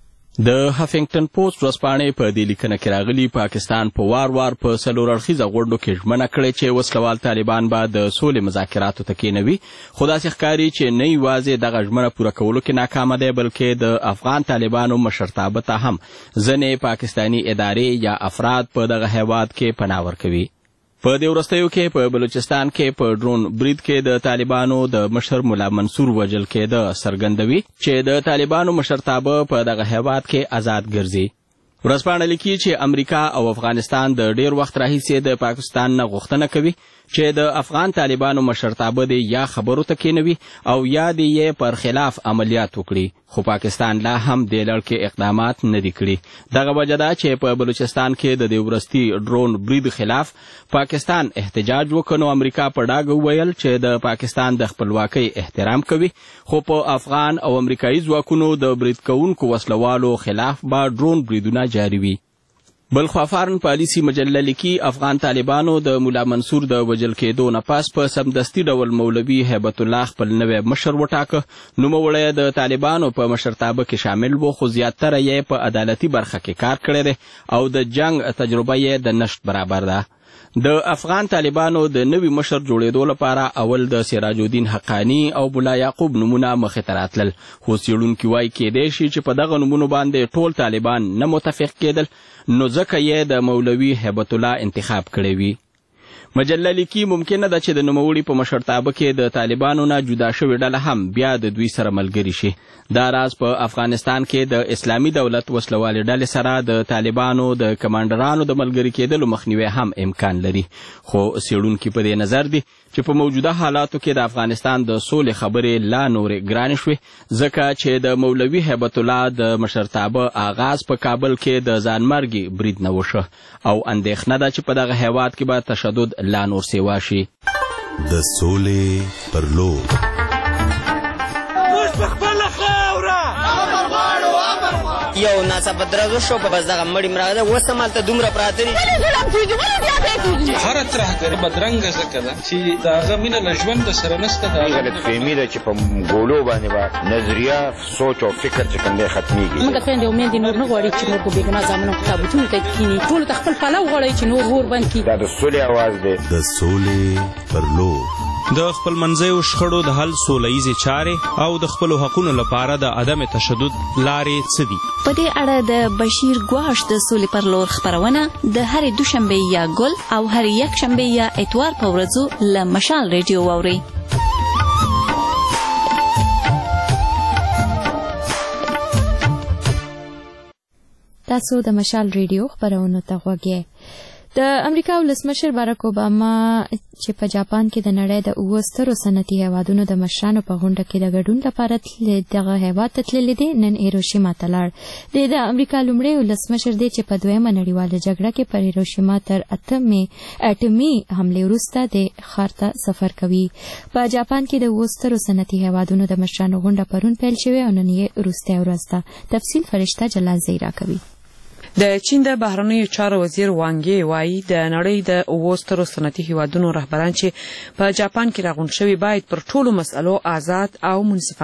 د هفینګټن پوسټ ورځپاڼې په دې لیکنه کې راغلي پاکستان په وار وار په څلور اړخیزه غونډو کې ژمنه کړې چې وسلوال طالبان به د سولې مذاکراتو ته کېنوي خو داسې ښکاري چې نه یوازې دغه ژمنه پوره کولو کې ناکامه دی بلکې د افغان طالبانو مشرتابه ته هم ځینې پاکستاني ادارې یا افراد په دغه هیواد کې پناه ورکوي. په دې وروستیو کې په بلوچستان کې په ډرون برید کې د طالبانو د مشر ملا منصور وژل کېده څرګندوي چې د طالبانو مشرتابه په دغه هیواد کې آزاد ګرځي. ورځپاڼه لیکي چې امریکا او افغانستان د ډیر وخت راهیسې د پاکستان نه غوښتنه کوي چې د افغان طالبانو مشرتابه دې یا خبرو ته کېنوي او یا دې یې پر خلاف عملیات وکړي خو پاکستان لا هم دې لړ کې اقدامات نه دي کړي. دغه وجه ده چې په بلوچستان کې د دې وروستي ډرون برید خلاف پاکستان احتجاج وکړ نو امریکا په ډاګه وویل چې د پاکستان د خپلواکۍ احترام کوي خو په افغان او امریکایي ځواکونو د برید کوونکو وسلوالو خلاف به ډرون بریدونه جاري وي. بلخوا فارن پالیسي مجله لیکي افغان طالبانو د ملا منصور د وژل کېدو نه پس په سمدستي ډول مولوي هیبت الله خپل نوی مشر وټاکه. نوموړی د طالبانو په مشرتابه کې شامل و خو زیاتره یې په عدالتي برخه کې کار کړی دی او د جنگ تجربه یې د نشت برابر ده. د افغان طالبانو د نوي مشر جوړېدو لپاره اول د سراج الدین حقانی او بلا یعقوب نمونه مخې ته راتلل خو څېړونکي وایي کېدای شي چې په دغه نومونو باندې ټول طالبان نه متفق کېدل نو ځکه یې د مولوي هیبت الله انتخاب کړی وي. مجله لیکي ممکنه ده چې د نوموړي په مشرتابه کې د طالبانو نه جدا شوې ډله هم بیا د دوی سره ملګري شي. دا راز په افغانستان کې د اسلامي دولت وسلوالې ډلې سره د طالبانو د کمانډرانو د ملګري کېدلو مخنیوی هم امکان لري خو څېړونکي په دې نظر دي چې په موجوده حالاتو کې د افغانستان د سولې خبرې لا نورې ګرانې شوې ځکه چې د مولوي هیبت الله د مشرتابه آغاز په کابل کې د ځانمرګي برید نه وشه او اندېښنه ده چې په دغه هیواد کې به تشدد لا نور سیوا شي. د سولې پر لور یو ناڅاپه درزو شو په بس دغه مړی مراغه ده اوس هم هلته دومره پراته دي هره ترهګري بدرنګه ځکه ده چې د هغه مینه له ژونده سره نشته. دا غلطفهمي ده چې په ګولو باندې به نظریه سوچ او فکر چې کوم دی ختمیږي. موږ خویندې او میندې نور نه غواړي چې نور په بېګناه زامنو په تابوتونو ته کښېني ټولو ته خپل پلو غواړي چې نور اور بند کړي. دا د سولې اواز دی. د سولې پر لور د خپلمنځیو شخړو د حل سوله ییزې چارې او د خپلو حقونو لپاره د عدم تشدد لارې څه دي؟ په دې اړه د بشیر ګواش د سولې پر لور خپرونه د هرې دوشنبې یا ګل او هرې یکشنبې یا اتوار په ورځو له مشال ریډیو واورئ. تاسو د مشال ریډیو خپرونو ته غوږ یې. د امریکا ولسمشر باراک اوباما چې په جاپان کې د نړۍ د اووه سترو صنعتي هیوادونو د مشرانو په غونډه کې د ګډون لپاره دغه هیواد ته تللی دی. نن هیروشیما ته لاړ. د د امریکا لومړی ولسمشر دی چې په دویمه نړیواله جګړه کې پر هیروشیما تر اتمې اټومي حملې وروسته د ښار ته سفر کوي. په جاپان کې د اووه سترو صنعتي هیوادونو د مشرانو غونډه پرون پیل شوې او نن یې وروستۍ ورځ ده. تفصیل فرشته جلال زیرا کوي. د چین د بهرنیو چارو وزیر وانګ وایي د نړۍ د اووه سترو صنعتي هیوادونو رهبران چې په جاپان کې راغونډ شوي باید پر ټولو مسألو آزاد او منصفانه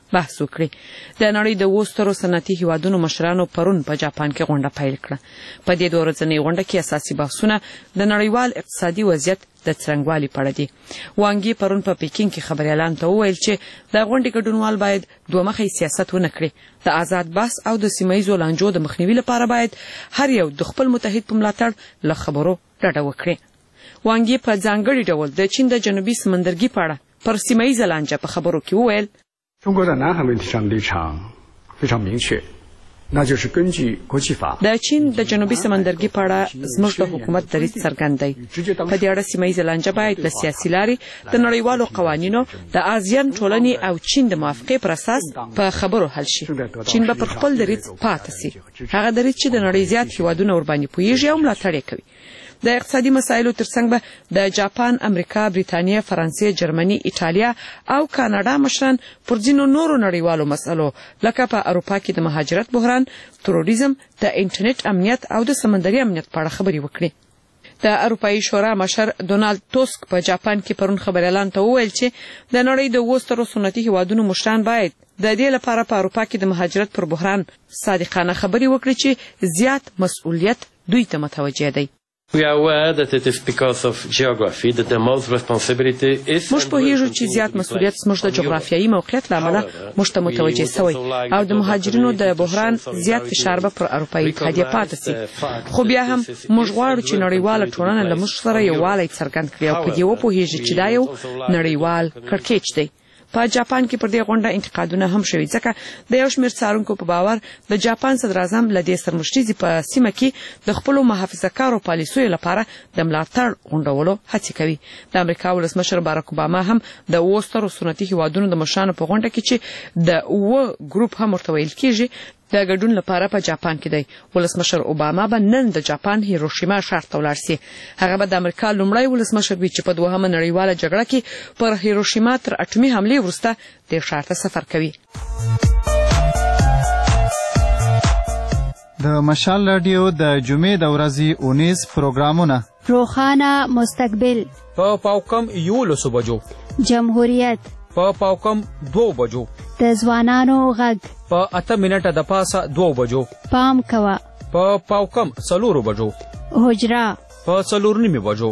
بحث وکړي. د نړۍ د اوو سترو صنعتي هیوادونو مشرانو پرون په جاپان کې غونډه پیل کړه. په دې دوه ورځنۍ غونډه کې اساسي بحثونه د نړیوال اقتصادي وضعیت د څرنګوالي په اړه دي. وانګي پرون په پیکینګ کې خبريالان ته وویل چې د غونډې ګډونوال باید دوه مخی سیاست ونه کړي. د آزاد بحث او د سیمه‌ییزو لانجو د مخنیوي لپاره باید هر یو د خپل متحد په ملاتړ له خبرو ډډه وکړي. وانګي په ځانګړي ډول د چین د جنوبي سمندرګي په اړه پر سیمه‌ییزه لانجه په خبرو کې وویل: 中国在南海问题上立场非常明确。 那就是根据国际法 د چین د جنوبي سمندرګي په اړه زموږ د حکومت دریځ څرګند دی. په دې اړه سیمه‌ییزه لانجه باید د سیاسي لارې د نړیوالو قوانینو د آزیان ټولنې او چین د موافقې پر اساس په خبرو حل شي. چین به پر خپل دریځ پاتې سي. هغه دریځ چې د نړۍ زیات هیوادونه ورباندې پوهیږي او ملاتړ یې کوي. د اقتصادي مسایلو ترڅنګ به د جاپان، امریکا، بریتانیا، فرانسې، جرمني، ایټالیا او کاناډا مشران پر ځینو نورو نړیوالو مسلو لکه په اروپا کې د مهاجرت بحران، تروریزم، د انټرنیټ امنیت او د سمندري امنیت په اړه خبرې وکړي. د اروپایي شورا مشر ډونالد توسک په جاپان کې پرون خبريالان ته وویل چې د نړۍ د اوو سترو صنعتي هیوادونو مشران باید د دې لپاره په اروپا کې د مهاجرت پر بحران صادقانه خبرې وکړي چې زیات مسؤلیت دوی ته متوجه دی. We are aware that it is because of geography that the most responsibility is. موږ پوهیږو چې زیات مسؤلیت زموږ د جغرافیایي موقعیت له امله موږ ته متوجه شوی او د مهاجرینو د بحران زیات فشار به پر اروپایي اتحادیه پاتې سي. خو بیا هم موږ غواړو چې نړیواله ټولنه له موږ سره یووالی څرګند کړي او په دې وپوهیږي چې دا یو نړیوال کړکېچ دی. په جاپان کې پر دې غونډه انتقادونه هم شوي ځکه د یو شمېر څارونکو په باور د جاپان صدراعظم له دې سرمشریزې په سیمه کې د خپلو محافظه‌کارو پالیسیو لپاره د ملاتړ غونډولو هڅې کوي. د امریکا ولسمشر باراک اوباما هم د اوو سترو صنعتي هیوادونو د مشرانو په غونډه کې چې د اوه ګروپ هم ورته ویل کېږي د ګډون لپاره په جاپان کې دی. ولسمشر اوباما به نن د جاپان هیروشیما ښار ته ولاړ سي. هغه به د امریکا لومړی ولسمشر وي چې په دوهمه نړیواله جګړه کې پر هیروشیما تر اټومي حملې وروسته دې ښار ته سفر کوي. د مشال رادیو د جمعې د ورځې اونیز پروګرامونه: روښانه مستقبل په پاوکم یولسو بجو، جمهوریت په پاوکم دوو بجو، د ځوانانو غږ په اته منټه د پاسه دوو بجو، پام کوه په پاوکم څلورو بجو، حجره په څلور نیمې بجو.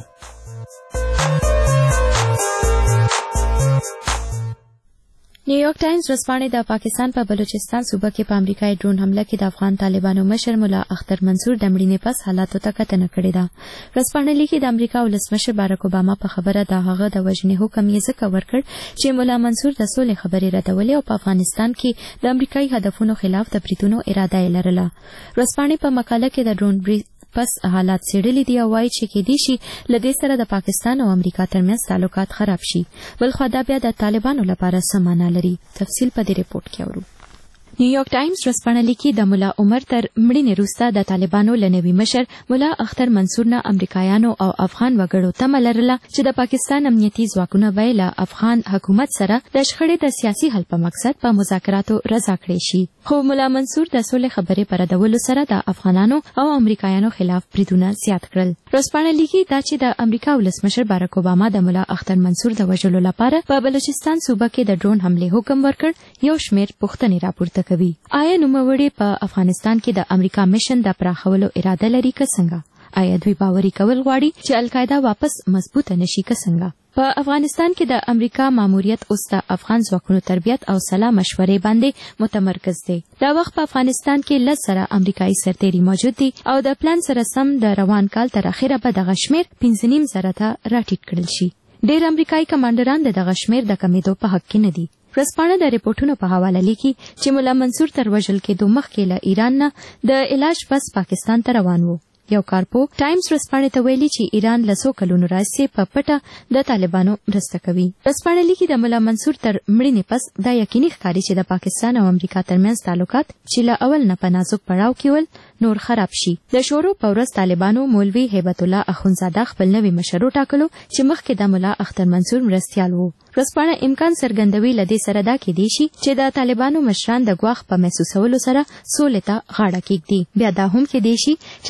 نیویارک ټایمز ورځپاڼې د پاکستان په بلوچستان صوبه کې په امریکایي ډرون حمله کې د افغان طالبانو مشر ملا اختر منصور د مړینې پس حالاتو ته کتنه کړې ده. ورځپاڼه لیکي د امریکا ولسمشر باراک اوباما په خبره د هغه د وژنې حکم یې ځکه ورکړ چې ملا منصور د سولې خبرې ردولې او په افغانستان کې د امریکایي هدفونو خلاف د بریدونو اراده یې لرله. ورځپاڼې په مقاله کې د ډرون پس حالات څېړلي دي او وایي چې کېدای شي له دې سره د پاکستان او امریکا ترمنځ تعلقات خراب شي. بلخوا دا بیا د طالبانو لپاره څه معنا لري؟ تفصیل په دې ریپورت کې اورو. نیویارک ټایمز ورځپاڼه لیکي د ملا عمر تر مړینې وروسته د طالبانو له نوي مشر ملا اختر منصور نه امریکایانو او افغان وګړو تمه لرله چې د پاکستان امنیتي ځواکونه به له افغان حکومت سره د شخړې د سیاسي حل په مقصد په مذاکراتو رضا کړی شي. خو ملا منصور د سولې خبرې په ردولو سره د افغانانو او امریکایانو خلاف بریدونه زیات کړل. ورځپاڼه لیکي دا چې د امریکا ولسمشر باراک اوباما د ملا اختر منصور د وژلو لپاره په بلوچستان صوبه کې د ډرون حملې حکم ورکړ یو شمېر پوښتنې راپورته کوي. آیا نوموړي په افغانستان کې د امریکا میشن د پراخولو اراده لري که څنګه؟ آیا دوی باوري کول غواړي چې القاعده واپس مضبوطه نشي که څنګه؟ په افغانستان کې د امریکا ماموریت اوس د افغان ځواکونو تربیت او سلا مشورې باندې متمرکز دی. دا وخت په افغانستان کې لس سره امریکایي سرتیري موجود دي او د پلان سره سم د روان کال تر اخره به دغه شمېر پنځه نیم زره ته راټیټ کړل شي. ډېر امریکایي کمانډران د دغه شمېر د کمیدو په حق کې نه دي. ورځپاڼه د ریپورټونو په حواله لیکي چې ملا منصور تر وژل کېدو مخکې له ایران نه د علاج پس پاکستان ته روان و. یو کارپو ټایمز ورځپاڼې ته ویلي چې ایران له څو کلونو راهیسې په پټه د طالبانو مرسته کوي. ورځپاڼه لیکي د ملا منصور تر مړینې پس دا یقیني ښکاري چې د پاکستان او امریکا ترمنځ تعلقات چې له اول نه په نازک پړاو کې ول نور خراب شي. د شورو په ورځ طالبانو مولوي هیبت الله اخونزاده خپل نوي مشر وټاکلو چې مخکې د ملا اختر منصور مرستیال و. ورځپاڼه امکان څرګندوي له دې سره دا کېدای شي چې د طالبانو مشران د ګواښ په محسوسولو سره سولې ته غاړه کېږدي. بیا دا هم کېدای شي چې د طالبانو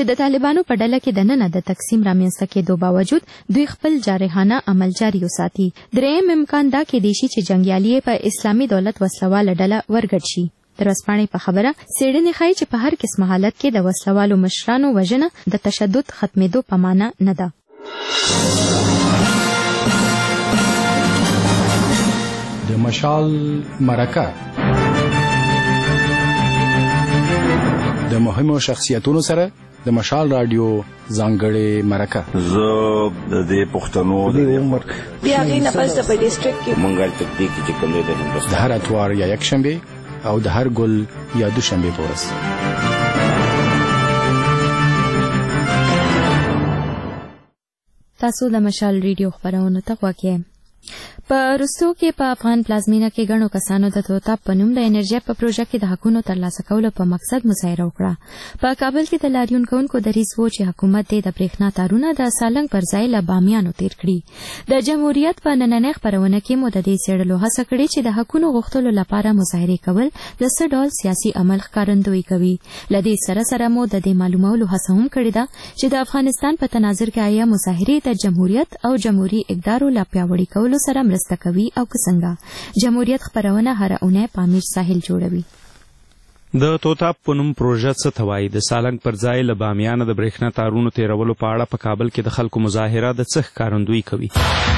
طالبانو په ډله کې دننه د تقسیم رامنځته کېدو باوجود دوی خپل جارحانه عمل جاري وساتي. دریم امکان دا کېدای شي چې جنګیالي په اسلامي دولت وسلواله ډله ورګډ شي. د ورځپاڼې په خبره څېړنې ښایي چې په هر قسم حالت کې د وسلوالو مشرانو وژنه د تشدد ختمېدو په معنا نه ده. د مشال مرکه د مهمو شخصیتونو سره د مشال رادیو ځانګړې مرکه. زه د دې پښتنو د عمر بیا غي نه پس په ډیسټریکټ کې منګل تکتیک چې کوم دی د هندوستان د هر اتوار یا یک شنبه او د هر ګل یا دوشنبه په ورځ. تاسو د مشال ریډیو خبرونه ته غواړئ. په روسو کې په افغان پلازمینه کې ګڼو کسانو د توتاب په نوم د انرژي په پروژه کې د حقونو ترلاسه کولو په مقصد مظاهره وکړه. په کابل کې د لاریون کوونکو دریځ و چې حکومت د برېښنا تارونه د سالنګ پر ځای له بامیانو تیر کړي. د جمهوریت په نننۍ خپرونه کې مو د دې څېړلو هڅه کړې چې د حقونو غوښتلو لپاره مظاهرې کول د څه ډول سیاسي عمل ښکارندویي کوي. له دې سره سره مو د دې معلومولو هڅه هم کړې ده چې د افغانستان په تناظر کې آیا مظاهرې د جمهوریت او جمهوري اقدارو لا پیاوړي کولو سره مرسته کوي او که څنګه. جمهوریت خبرونه هر اونۍ په امیر ساحل جوړوي. د توتاب په نوم پروژه څه ته وایي؟ د سالنګ پر ځای له بامیانه د برېښنا تارونو تیرولو په اړه په کابل کې د خلکو مظاهره د څه ښکارندویي کوي؟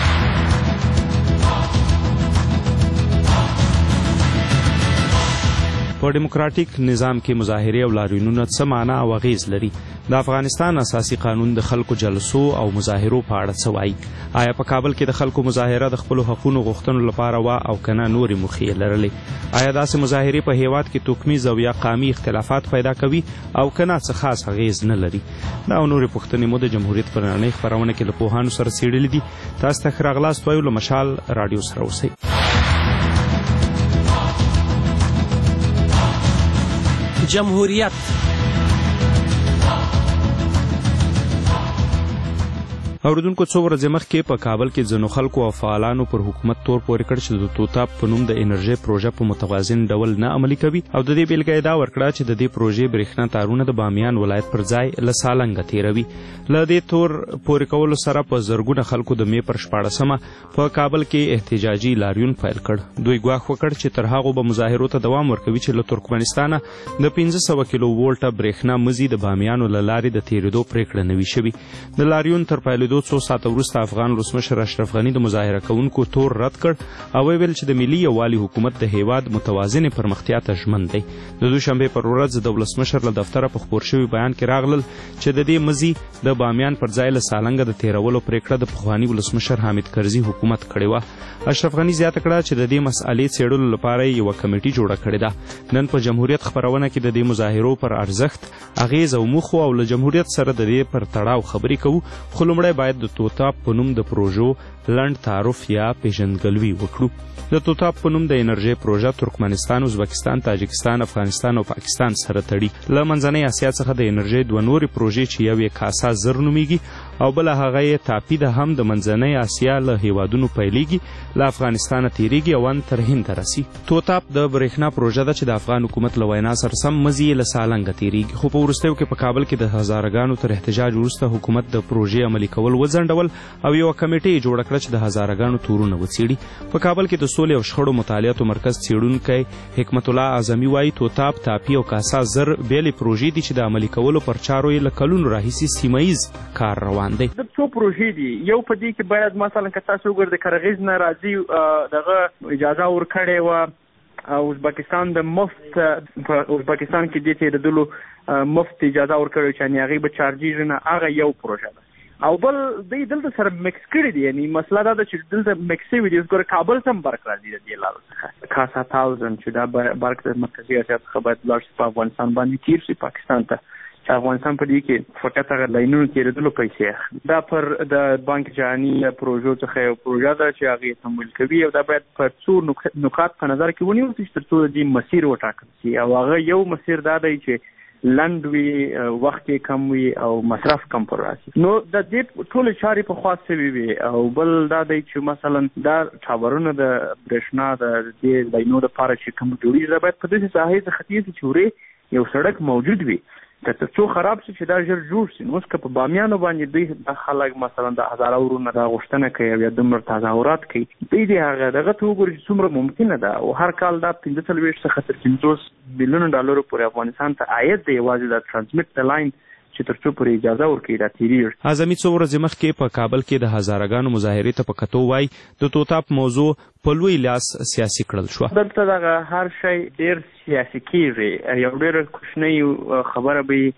په ډیموکراټیک نظام کې مظاهرې او لاریونونه څه معنا او اغیز لري؟ د افغانستان اساسي قانون د خلکو جلسو او مظاهرو په اړه څه وایي؟ آیا په کابل کې د خلکو مظاهره د خپلو حقونو غوښتنو لپاره وا او کنه نورې موخې یې لرلې؟ آیا داسې مظاهرې په هیواد کې توکمیز او یا قامي اختلافات پیدا کوي او کنه څه خاص اغیز نه لري؟ دا او نورې پوښتنې مو د جمهوریت په نننۍ خپرونه کې له پوهانو سره څېړلې دي. تاسو ته ښه راغلاست وایو. له مشال راډیو سره اوسئ. جمهوریت اوریدونکو څو ورځې مخکې په کابل کې ځینو خلکو او فعالانو پر حکومت تور پورې کړ چې د توتاب په نوم د انرژي پروژه په متوازن ډول نه عملي کوي او د دې بیلګه یې دا ورکړه چې د دې پروژې برېښنا تارونه د بامیان ولایت پر ځای له سالنګه تیروي. له دې تور پورې کولو سره په زرګونه خلکو د مې پر شپاړسمه په کابل کې احتجاجي لاریون پیل کړ. دوی ګواښ وکړ چې تر هغو به مظاهرو ته دوام ورکوي چې له ترکمنستانه د پنځه سوه کیلو وولټه برېښنا مزي د بامیانو له لارې د تیرېدو پرېکړه نوي شوي. د لاریون تر پایلېدو څو ساعته وروسته افغان ولسمشر اشرف غني د مظاهره کوونکو تور رد کړ او ویل چې د ملي یووالي حکومت د هیواد متوازنې پرمختیا ته ژمن دی. د دوشنبې پر ورځ د ولسمشر له دفتره په خپور شوي بیان کې راغلل چې د دې مزي د بامیان پر ځای له سالنګه د تیرولو پرېکړه د پخواني ولسمشر حامد کرزي حکومت کړې وه. اشرف غني زیاته کړه چې د دې مسئلې څېړلو لپاره یې یوه کمیټي جوړه کړې ده. نن په جمهوریت خپرونه کې د دې مظاهرو پر ارزښت، اغیز او موخو او له جمهوریت سره د دې پر تړاو خبرې کوو، خو لومړی باید د توتاب په نوم د پروژو لنډ تعارف یا پیژندګلوي وکړو. د توتاب په نوم د انرژي پروژه ترکمنستان، ازبکستان، تاجکستان، افغانستان او پاکستان سره تړي. له منځنۍ اسیا څخه د انرژي دوه نورې پروژې چې یو یې کاسا زر نومیږي او بله هغه یې تاپي ده هم د منځنۍ اسیا له هیوادونو پیلیږي، له افغانستانه تیریږي او ان تر هند رسي. توتاب د برېښنا پروژه ده چې د افغان حکومت له وینا سره سم مزي له سالنګه تیریږي، خو په وروستیو کې په کابل کې د هزارهګانو تر احتجاج وروسته حکومت د پروژې عملي کول وځنډول او یوه کمیټه یې جوړه کړه چې د هزارهګانو تورونه وڅېړي. په کابل کې د سولې او شخړو مطالعاتو مرکز څېړونکی حکمت الله اعظمي وایي توتاب، تاپي او کاسا زر بېلې پروژې دي چې د عملي کولو پر چارو یې له کلونو راهیسې سیمه ییز کار روان دی. د څو پروژې دي، یو په دې کې باید مثلا که تاسو وګورئ د قرغیز نه راځي دغه اجازه ورکړې وه او ازبکستان د مفت په ازبکستان کې دې تېرېدلو مفت اجازه ورکړې چې یعنې هغې به چارجېږي نه، هغه یو پروژه ده. او بل دوی دلته سره مکس کړي دي، یعنی مسله دا ده چې دلته مکس شوي دي. ګوره کابل ته هم برق راځي د دې لارو څخه، کاسا تاوزن چې دا برق د مرکزي اسیا څخه باید لاړ شي په افغانستان باندې تیر شي پاکستان ته، چې افغانستان په دې کې فقط هغه لاینونو تېرېدلو پیسې اخلي. دا پر د بانک جهاني پروژو څخه یو پروژه ده چې هغې تمویل کوي او دا باید په څو نکات په نظر کې ونیول شي تر څو د دې مسیر وټاکل شي. او هغه یو مسیر دا دی چې لنډ وي، وخت یې کم وي او مصرف کم پر راسي. نو د دې ټولې چارې په خوا سوي وي. او بل دا دی چې مثلا دا ټاورونه د برېښنا د دې لاینو دپاره چې کوم جوړېږي دا باید په داسې ساحې څخه تېر شي چې ورې یو سړک موجود وي که تر څو خراب شي چې دا ژر جوړ شي. نو اوس که په بامیانو باندې دوی دا خلک مثلا د هزاره ورونه دا غوښتنه کوي او یا دومره تظاهرات کوي، دوی د هغه دغه ته وګوري چې څومره ممکنه ده او هر کال دا پنځه څلوېښت څخه تر پنځوس میلیونه ډالرو پورې افغانستان ته عاید دی یوازې د ټرانسمیټ د لاین چې تر څو پورې اجازه ورکړي دا تیریږي. اعظمي څو ورځې مخکې په کابل کې د هزارهګانو مظاهرې ته په کتو وای د توتاپ موضوع په لوی لاس سیاسي کړل شو. دلته دغه هر شی ډېر سیاسي کېږي، یو ډېر کوچنی خبره به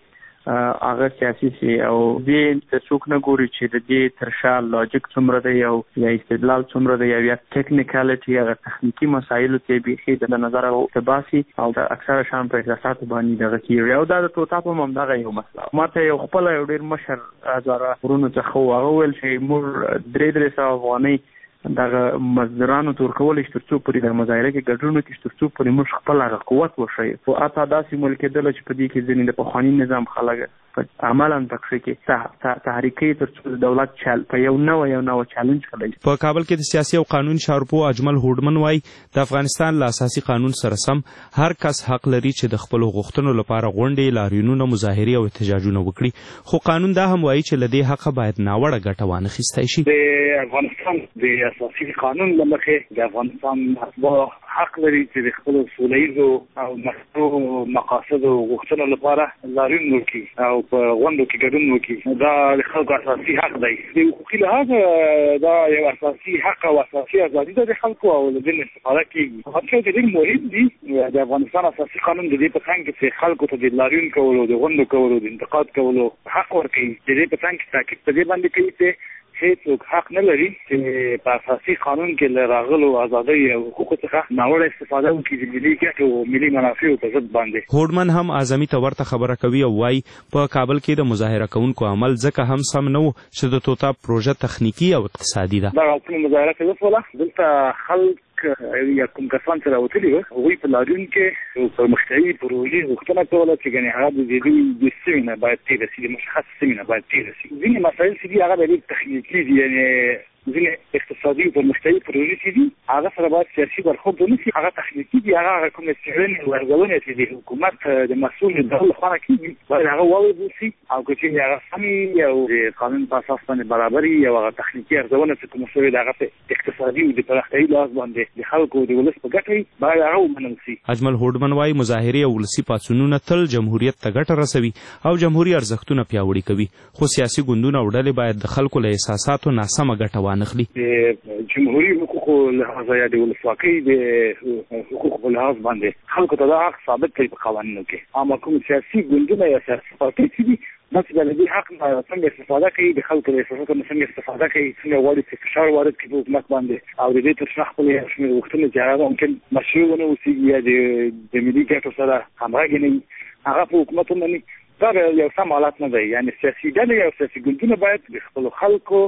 هغه سیاسي سي او دې ته څوک نه ګوري چې د دې تر شا لاجیک څومره دی او یا استدلال څومره دی یا ټیکنیکالټي هغه تخنیکي مسایلو ته بیخي د نظر اقتباسي او د اکثره شان په احساساتو باندې دغه کېږي او دا د توتاپ هم همدغه یو مسله. ما ته یو خپله یو ډېر مشر هزاره ورونو څخه و، هغه وویل چې موږ درې درې سوه افغانۍ دغه مزدورانو ته ورکولی چې تر څو پورې د مظاهره کې ګډون وکړي، تر څو پورې موږ خپل هغه قوت وښیو. خو حتی داسې مول کېدله چې په دې کې ځینې د پخواني نظام خلک عملا پکښې کې تحریکي تر څو د دولت چل په یو نوی یو نوی چالنج کړی. په کابل کې د سیاسي او قانون شارپو اجمل هوډمن وایي د افغانستان له اساسي قانون سره سم هر کس حق لري چې د خپلو غوښتنو لپاره غونډې، لاریونونه، مظاهرې او احتجاجونه وکړي، خو قانون دا هم وایي چې له دې حقه باید ناوړه ګټه وانخیستی شي. د افغانستان د اساسي قانون له مخې د افغانستان مطبوع حق لري چې د خپلو سوله ییزو او مشروع مقاصدو غوښتنو لپاره لاریون وکړي او په غونډو کې ګډون وکړي. دا د خلکو اساسي حق دی. د حقوقي لحاظ دا یو اساسي حق او اساسي ازادي ده د خلکو او له دې استفاده کېږي. هر څه ډېر مهم دي. د افغانستان اساسي قانون د دې په څنګ کې چې خلکو ته د لاریون کولو، د غونډو کولو، د انتقاد کولو حق ورکوي. د دې په څنګ کې تاکید په دې باندې کوي چې هیڅوک حق نه لري چې په اساسي قانون کې له راغلو ازادۍ او حقوقو څخه ناوړه استفاده وکړي د ملي ګټو او ملي منافعو په ضد باندې. هوډمن هم اعظمي ته ورته خبره کوي او وایي په کابل کې د مظاهره کوونکو عمل ځکه هم سم نه و چې د توتاپ پروژه تخنیکي او اقتصادي ده. دغه کومه مظاهره کې وسوله دلته خلک یا کوم کسان چې راوتلي وو هغوی په لاریون کې پرمختیایي پروژې غوښتنه کوله چې ګنې هغه د دې د سیمې نه باید تېره شي، د مشخص سیمې نه باید تېره شي. ځینې مسایل چې دي هغه ډېر تخنیکي دي، یعنې ځینې اقتصادي او پرمختیایي پروژې چې دي هغه سره باید سیاسي برخورد ونه شي. هغه تخنیکي دي، هغه کومې څېړنې او ارزونې چې د حکومت د مسؤل ډول لخوا کېږي باید هغه واورېدل شي او که چېرې هغه سمې او د قانون په اساس باندې برابري او هغه تخنیکي ارزونه چې کومه شوې ده هغه په اقتصادي او د پراختیایي لحاظ باندې د خلکو د ولس په ګټه باید هغه ومنل شي. اجمل هوډمن وایي مظاهرې او ولسي پاڅونونه تل جمهوریت ته ګټه رسوي او جمهوري ارزښتونه پیاوړي کوي، خو سیاسي ګوندونه او ډلې باید د خلکو له احساساتو ناسمه ګټه وانخلي. جمهوري حقوقو لحاظ یا د ولسواکۍ د حقوقو په لحاظ باندې خلکو ته دا حق ثابت کړي په قوانینو کې. اما کوم سیاسي ګوندونه یا سیاسي پارټۍ چې دي دا چې د دې حق څنګه استفاده کوي، د خلکو د احساساتو نه څنګه استفاده کوي، څنګه غواړي چې فشار وارد کړي په حکومت باندې او د دې تر شا خپل یو شمېر غوښتنې چې هغه ممکن مشروع ونه اوسېږي یا د ملي ګټو سره همغږې نه وي، هغه په حکومت ومني. دا یو سم حالت نه دی. یعنې سیاسي ډلې او سیاسي ګوندونه باید د خپلو خلکو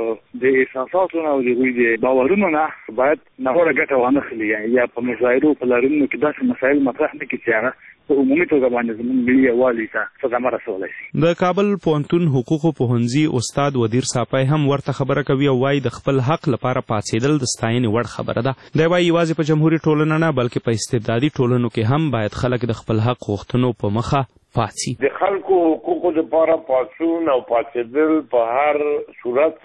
د احساساتو نه او د هغوی د باورونو نه باید ناوړه ګټه وانخلي یا په مظاهرو په لاریونونو کې داسې مسایل مطرح نه کړي چې هغه په عمومي توګه باندې زموږ ملي یووالي ته صدمه رسولی شي. د کابل پوهنتون حقوقو پوهنځي استاد ودیر ساپی هم ورته خبره کوي او وایي د خپل حق لپاره پاڅېدل د ستاینې وړ خبره ده. دی وایي یوازې په جمهوري ټولنه نه بلکې په استبدادي ټولنو کې هم باید خلک د خپل حق غوښتنو په مخه پاڅي. د خلکو حقوقو لپاره پاڅون او پاڅېدل په هر صورت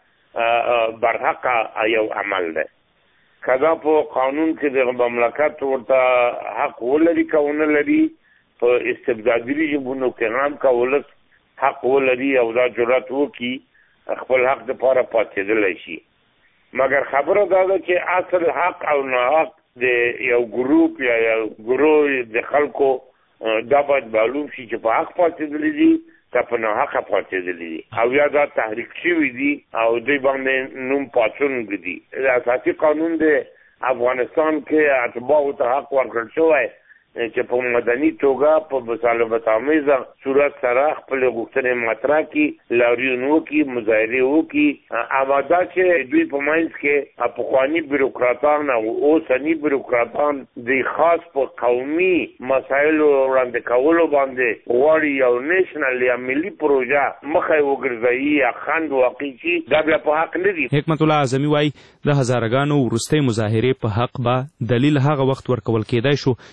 سره برحقه یو عمل دی. که دا په قانون کې د مملکت ورته حق ولري که ونه لري، په استبدادي رژیمونو کې هم که ولس حق ولري او دا جرأت وکړي خپل حق دپاره پاڅېدلی شي. مګر خبره دا ده چې اصل حق او ناحق د یو ګروپ یا یو ګروه د خلکو دا باید معلوم شي چې په حق پاڅېدلی دي که په ناحقه پاڅېدلی دي او یا دا تحریک شوي دي او دوی باندې نوم پاڅون دي. د اساسي قانون د افغانستان کې اتباعو ته حق ورکړل شوی چې په مدني توګه په مصالحت آمیزه صورت سره خپلې غوښتنې مطرح کړي، لاریون وکړي، مظاهرې وکړي. اما دا چې دوی په منځ کې پخواني بیروکراتان او اوسني بیروکراتان د خاص په قومي مسایلو وړاندې کولو باندې غواړي یو نیشنل یا ملي پروژه مخه یې وګرځوي یا خنډ واقع شي، دا بیا په حق نه دي. حکمت الله اعظمي وایي د هزارهګانو وروستۍ مظاهرې په حق به دلیل هغه وخت ورکول کېدای شو چې دوی د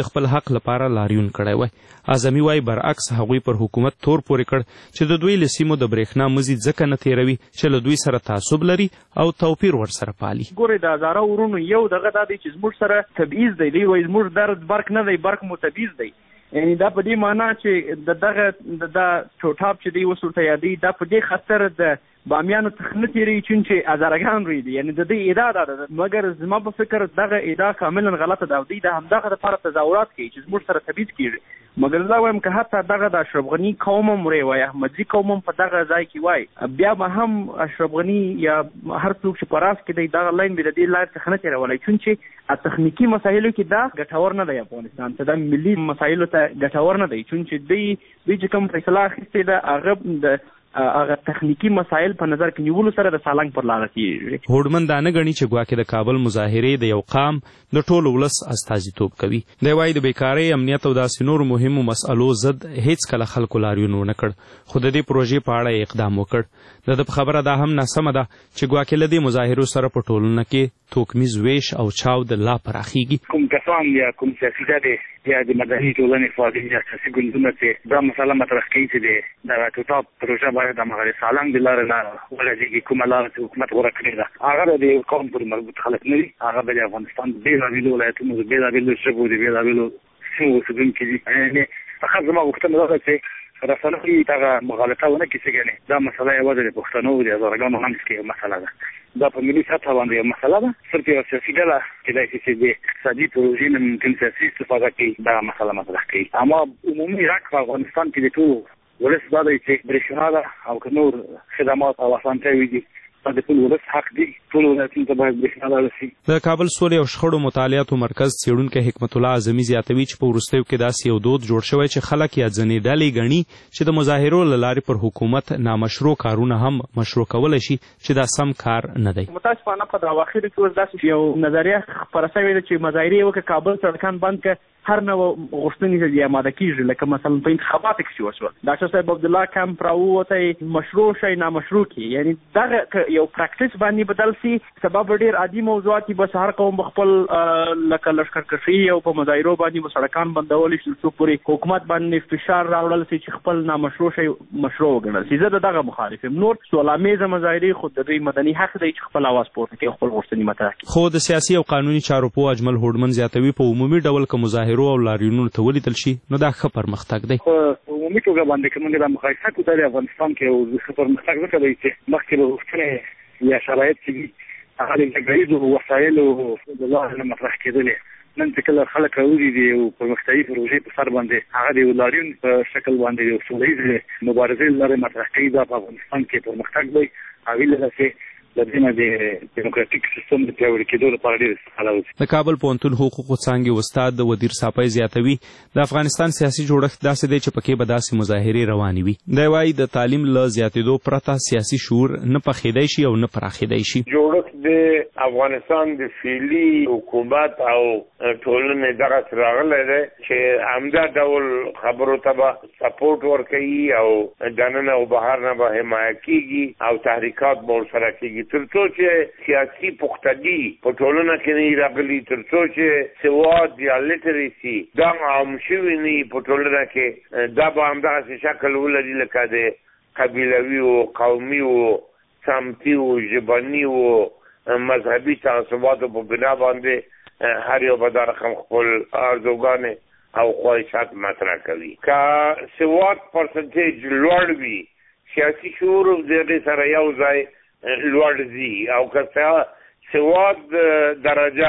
د خپل حق لپاره لاریون کړی وای. اعظمي وای برعکس هغوی پر حکومت تور پورې کړ چې د دوی له سیمو د برېښنا مزي ځکه نه تېروي چې له دوی سره تعصب لري او توپیر ورسره پالي. ګورئ د هزاره ورونو یو دغه دا دی چې زموږ سره تبعیض دی. دوی وایي زموږ درد برق نه دی، برق مو تبعیض دی. یعنی دا په دې معنا چې د دغه د چوټاپ چې دی اوس ورته یادوي دا په دې خاطر د بامیانو څخه نه تېروي چون چې هزارګان روی دي. یعنی د دې ادعا دا ده، مګر زما په فکر دغه ادعا کاملا غلطه ده او دوی د همدغه دپاره تظاهرات کوي چې زموږ سره تبعیض کېږي. مګر زه وایم که حتی دغه د اشرف غني قوم هم وری وای، احمدزي قوم هم په دغه ځای کې وای، بیا به هم اشرف غني یا هر څوک چې په راس کې دی دغه لاین به د دې لارې څخه نه تېرولی، چون چې تخنیکي مسایلو کې دا ګټور نه دی افغانستان ته، دا ملي مسایلو ته ګټور نه دی، چون چې دوی دوی چې کوم فیصله اخیستې ده هغه د هغه تخنیکی مسایل په نظر کې نیولو سره د سالنګ پر لاره کېږي. هوډمن دا نه ګڼي چې ګواکې د کابل مظاهرې د یو قام د ټولو ولس استازیتوب کوي. دی وایي د بیکارۍ، امنیت او داسې نورو مهمو مسألو ضد هیڅ کله خلکو لاریون ونه کړ، خو د دې پروژې په اړه اقدام وکړ. د ده په خبره دا هم ناسمه ده چې ګواکې له دې مظاهرو سره په ټولنه کې توکمیز ویش او چاو د لا پراخیږي. کوم کسان یا کوم سیاسي ډلې یا د مدني ټولنې فعالین یا سیاسي ګوندونه چې دا مسله مطرح کوي چې د دغه ټوټاپ پروژه باید د مغرب سالنګ د لارې نه ولګېږي، کومه لاره چې حکومت غوره کړې ده هغه د یو قوم پورې مربوط خلک نه دي، هغه به د افغانستان د بېلابېلو ولایتونو د بېلابېلو ژبو د بېلابېلو سیمو اوسېدونکي دي. یعنې فقط زما غوښتنه دا ده چې رسنۍ دغه مغالطه ونه کړي چې ګنې دا مسله یوازې د پښتنو د هزارګانو منځ کې یو مسله ده، دا په ملي سطحه باندې یو مسله ده. صرف یو سیاسي ډله کېدای شي چې د اقتصادي پروژې نه ممکن سیاسي استفاده کوي دغه مسله مطرح کوي. اما عمومي حق په افغانستان کې د ټولو ولس دا دی چې برېښنا ده او که نور خدمات او اسانتیاوې دي د ټول ولس حق دی، ټول ولایتونو ته باید برېښنا لاړه شي. د کابل سولې او شخړو مطالعاتو مرکز څېړونکی حکمت الله اعظمي زیاتوي چې په وروستیو کې داسې یو دود جوړ شوی چې خلک یا ځینې ډلې ګڼي چې د مظاهرو له لارې پر حکومت نامشروع کارونه هم مشروع کولی شي چې دا سم کار نه دی. متاسفانه په اواخرو کې اوس داسې یو نظریه خپره شوې ده چې مظاهرې وکړه کابل سړکان بند کړه، هر نوع غوښتنې چې آماده کېږي، لکه مثلا په انتخاباتو کې چې وشول ډاکټر صاحب عبدالله کمپ راووتی مشروع شی نامشروع کړي، یعنی دغه یو پراکټس باندې بدل سي. سبب ډېر عادي موضوعات دي، بس هر قوم خپل لکه لښکرکشي او په مظاهرو باندې به سړکان بندولی شي څو پورې حکومت باندې فشار راوړل سي چې خپل نامشروع شی مشروع وګڼل سي. زه د دغه مخالف یم. نور سولامیزه مظاهرې خو د دوی مدني حق دی چې خپل اواز پورته کړي، خپل غوښتنې مطرح کړي. خو د سیاسي او قانوني چارو پوه اجمل هوډمن زیاتوي په عمومي ډول که مظاهرو او لاریونونو ته ولیدل شي نو دا ښه پرمختګ دی. په عمومي توګه باندې که موږ دا مقایسه کړو دا د افغانستان کې یو ښه پرمختګ ځکه دی چې مخکې به غوښتنې یا شرایط چې دي هغه د جګړیزو وسایلو د لارې نه مطرح کېدلې. نن چې کله خلک راوځي د یو پرمختیایي پروژې په سر باندې هغه د یو لاریون په شکل باندې یو سوله ییزې مبارزې له لارې مطرح کوي، دا په افغانستان کې پرمختګ دی. هغې له لاسې د دې نه د ډیموکراتیک سیستم د پیاوړي کېدو لپاره ډېر استفاده وشي. د کابل پوهنتون حقوقو څانګې استاد ودیر ساپی زیاتوي د افغانستان سیاسي جوړښت داسې دی چې پکې به داسې مظاهرې روانې وي. دی وایي د تعلیم له زیاتېدو پرته سیاسي شعور نه پخېدی شي او نه پراخېدی شي. جوړښت د افغانستان د فعلي حکومت او ټولنې دغسې راغلی دی چې همدا ډول خبرو ته به سپورټ ورکوي او دننه او بهر نه به حمایه کېږي او تحریکات به ورسره کېږي، تر څو چې سیاسي پختګي په ټولنه کې نه راغلي، تر څو چې سواد یا لیټریسي دا عام شوي نه په ټولنه کې، دا به همدغسې شکل ولري لکه د قبیلوي او قومي او سمتي او ژبني او مذهبي تعصباتو په بنا باندې هر یو به دا رقم خپل ارزوګانې او خواهشات مطرح کوي. که سواد پرسنټیج لوړ وي سیاسي شعور د هغې سره یو ځای لوړ ځي، او که سواد درجه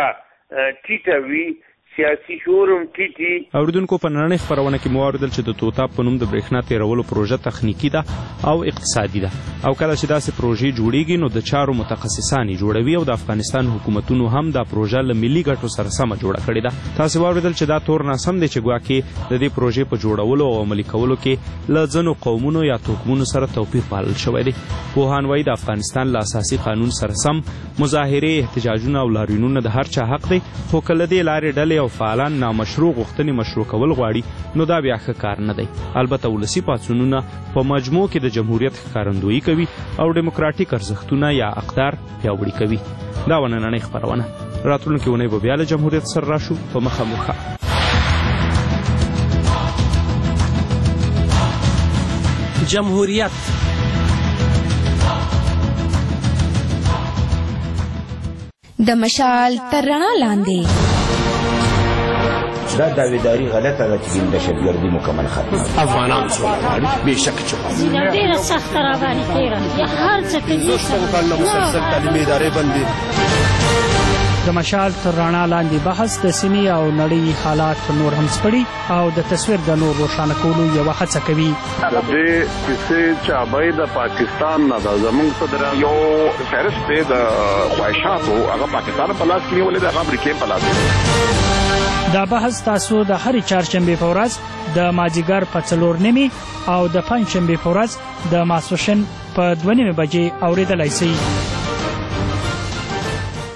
ټیټه وي سیاسي شعور هم ټیټي. اوریدونکو په نننۍ خپرونه کې مو واورېدل چې د توتاب په نوم د برېښنا تېرولو پروژه تخنیکي ده او اقتصادي ده، او کله چې داسې پروژې جوړیږي نو د چارو متخصصان یې جوړوي او د افغانستان حکومتونو هم دا پروژه له ملي ګټو سره سمه جوړه کړې ده. تاسې واورېدل چې دا تور ناسم دی چې ګواکې د دې پروژې په جوړولو او عملي کولو کې له ځینو قومونو یا توکمونو سره توپیر پالل شوی دی. پوهان وایي د افغانستان له اساسي قانون سره سم مظاهرې، احتجاجونه او لاریونونه د هر چا حق دی، خو که له دې لارې ډلې او فعالان نامشروع غوښتنې مشروع کول غواړي نو دا بیا ښه کار نه دی. البته ولسي پاڅونونه په مجموع کې د جمهوریت ښکارندویي کوي او ډیموکراټیک ارزښتونه یا اقدار پیاوړي کوي. دا وه نننۍ خپرونه. راتلونکې اونۍ به بیا له جمهوریت سره راشو. په مخه مو ښه. جمهوریت د مشال تر رڼا لاندې دا داویداری غلطه ده چې دهشتګردي مکمل ختمه افغانان سوله غواړي بېشکه چې غواړي ډېره سخته راباندې تېره یا هر څه کوي شپږ کلونه مسلسل تعلیمي ادارې بندې د مشال تر رڼا لاندې بحث د سیمې او نړۍ حالات نور هم سپړي او د تصویر د نور روښانه کولو یوه هڅه کوي. د دې کیسې چابۍ د پاکستان نه ده، زموږ صدر یو فهرست دی د خواهشاتو، هغه پاکستان په لاس کې نیولې ده، هغه امریکې په لاس کې. دا بحث تاسو د هرې چهارشنبې په ورځ د مازدیګر په څلور نیمې او د پنجشنبې په ورځ د ماسپښین په دوه نیمې بجې اورېدلی شئ.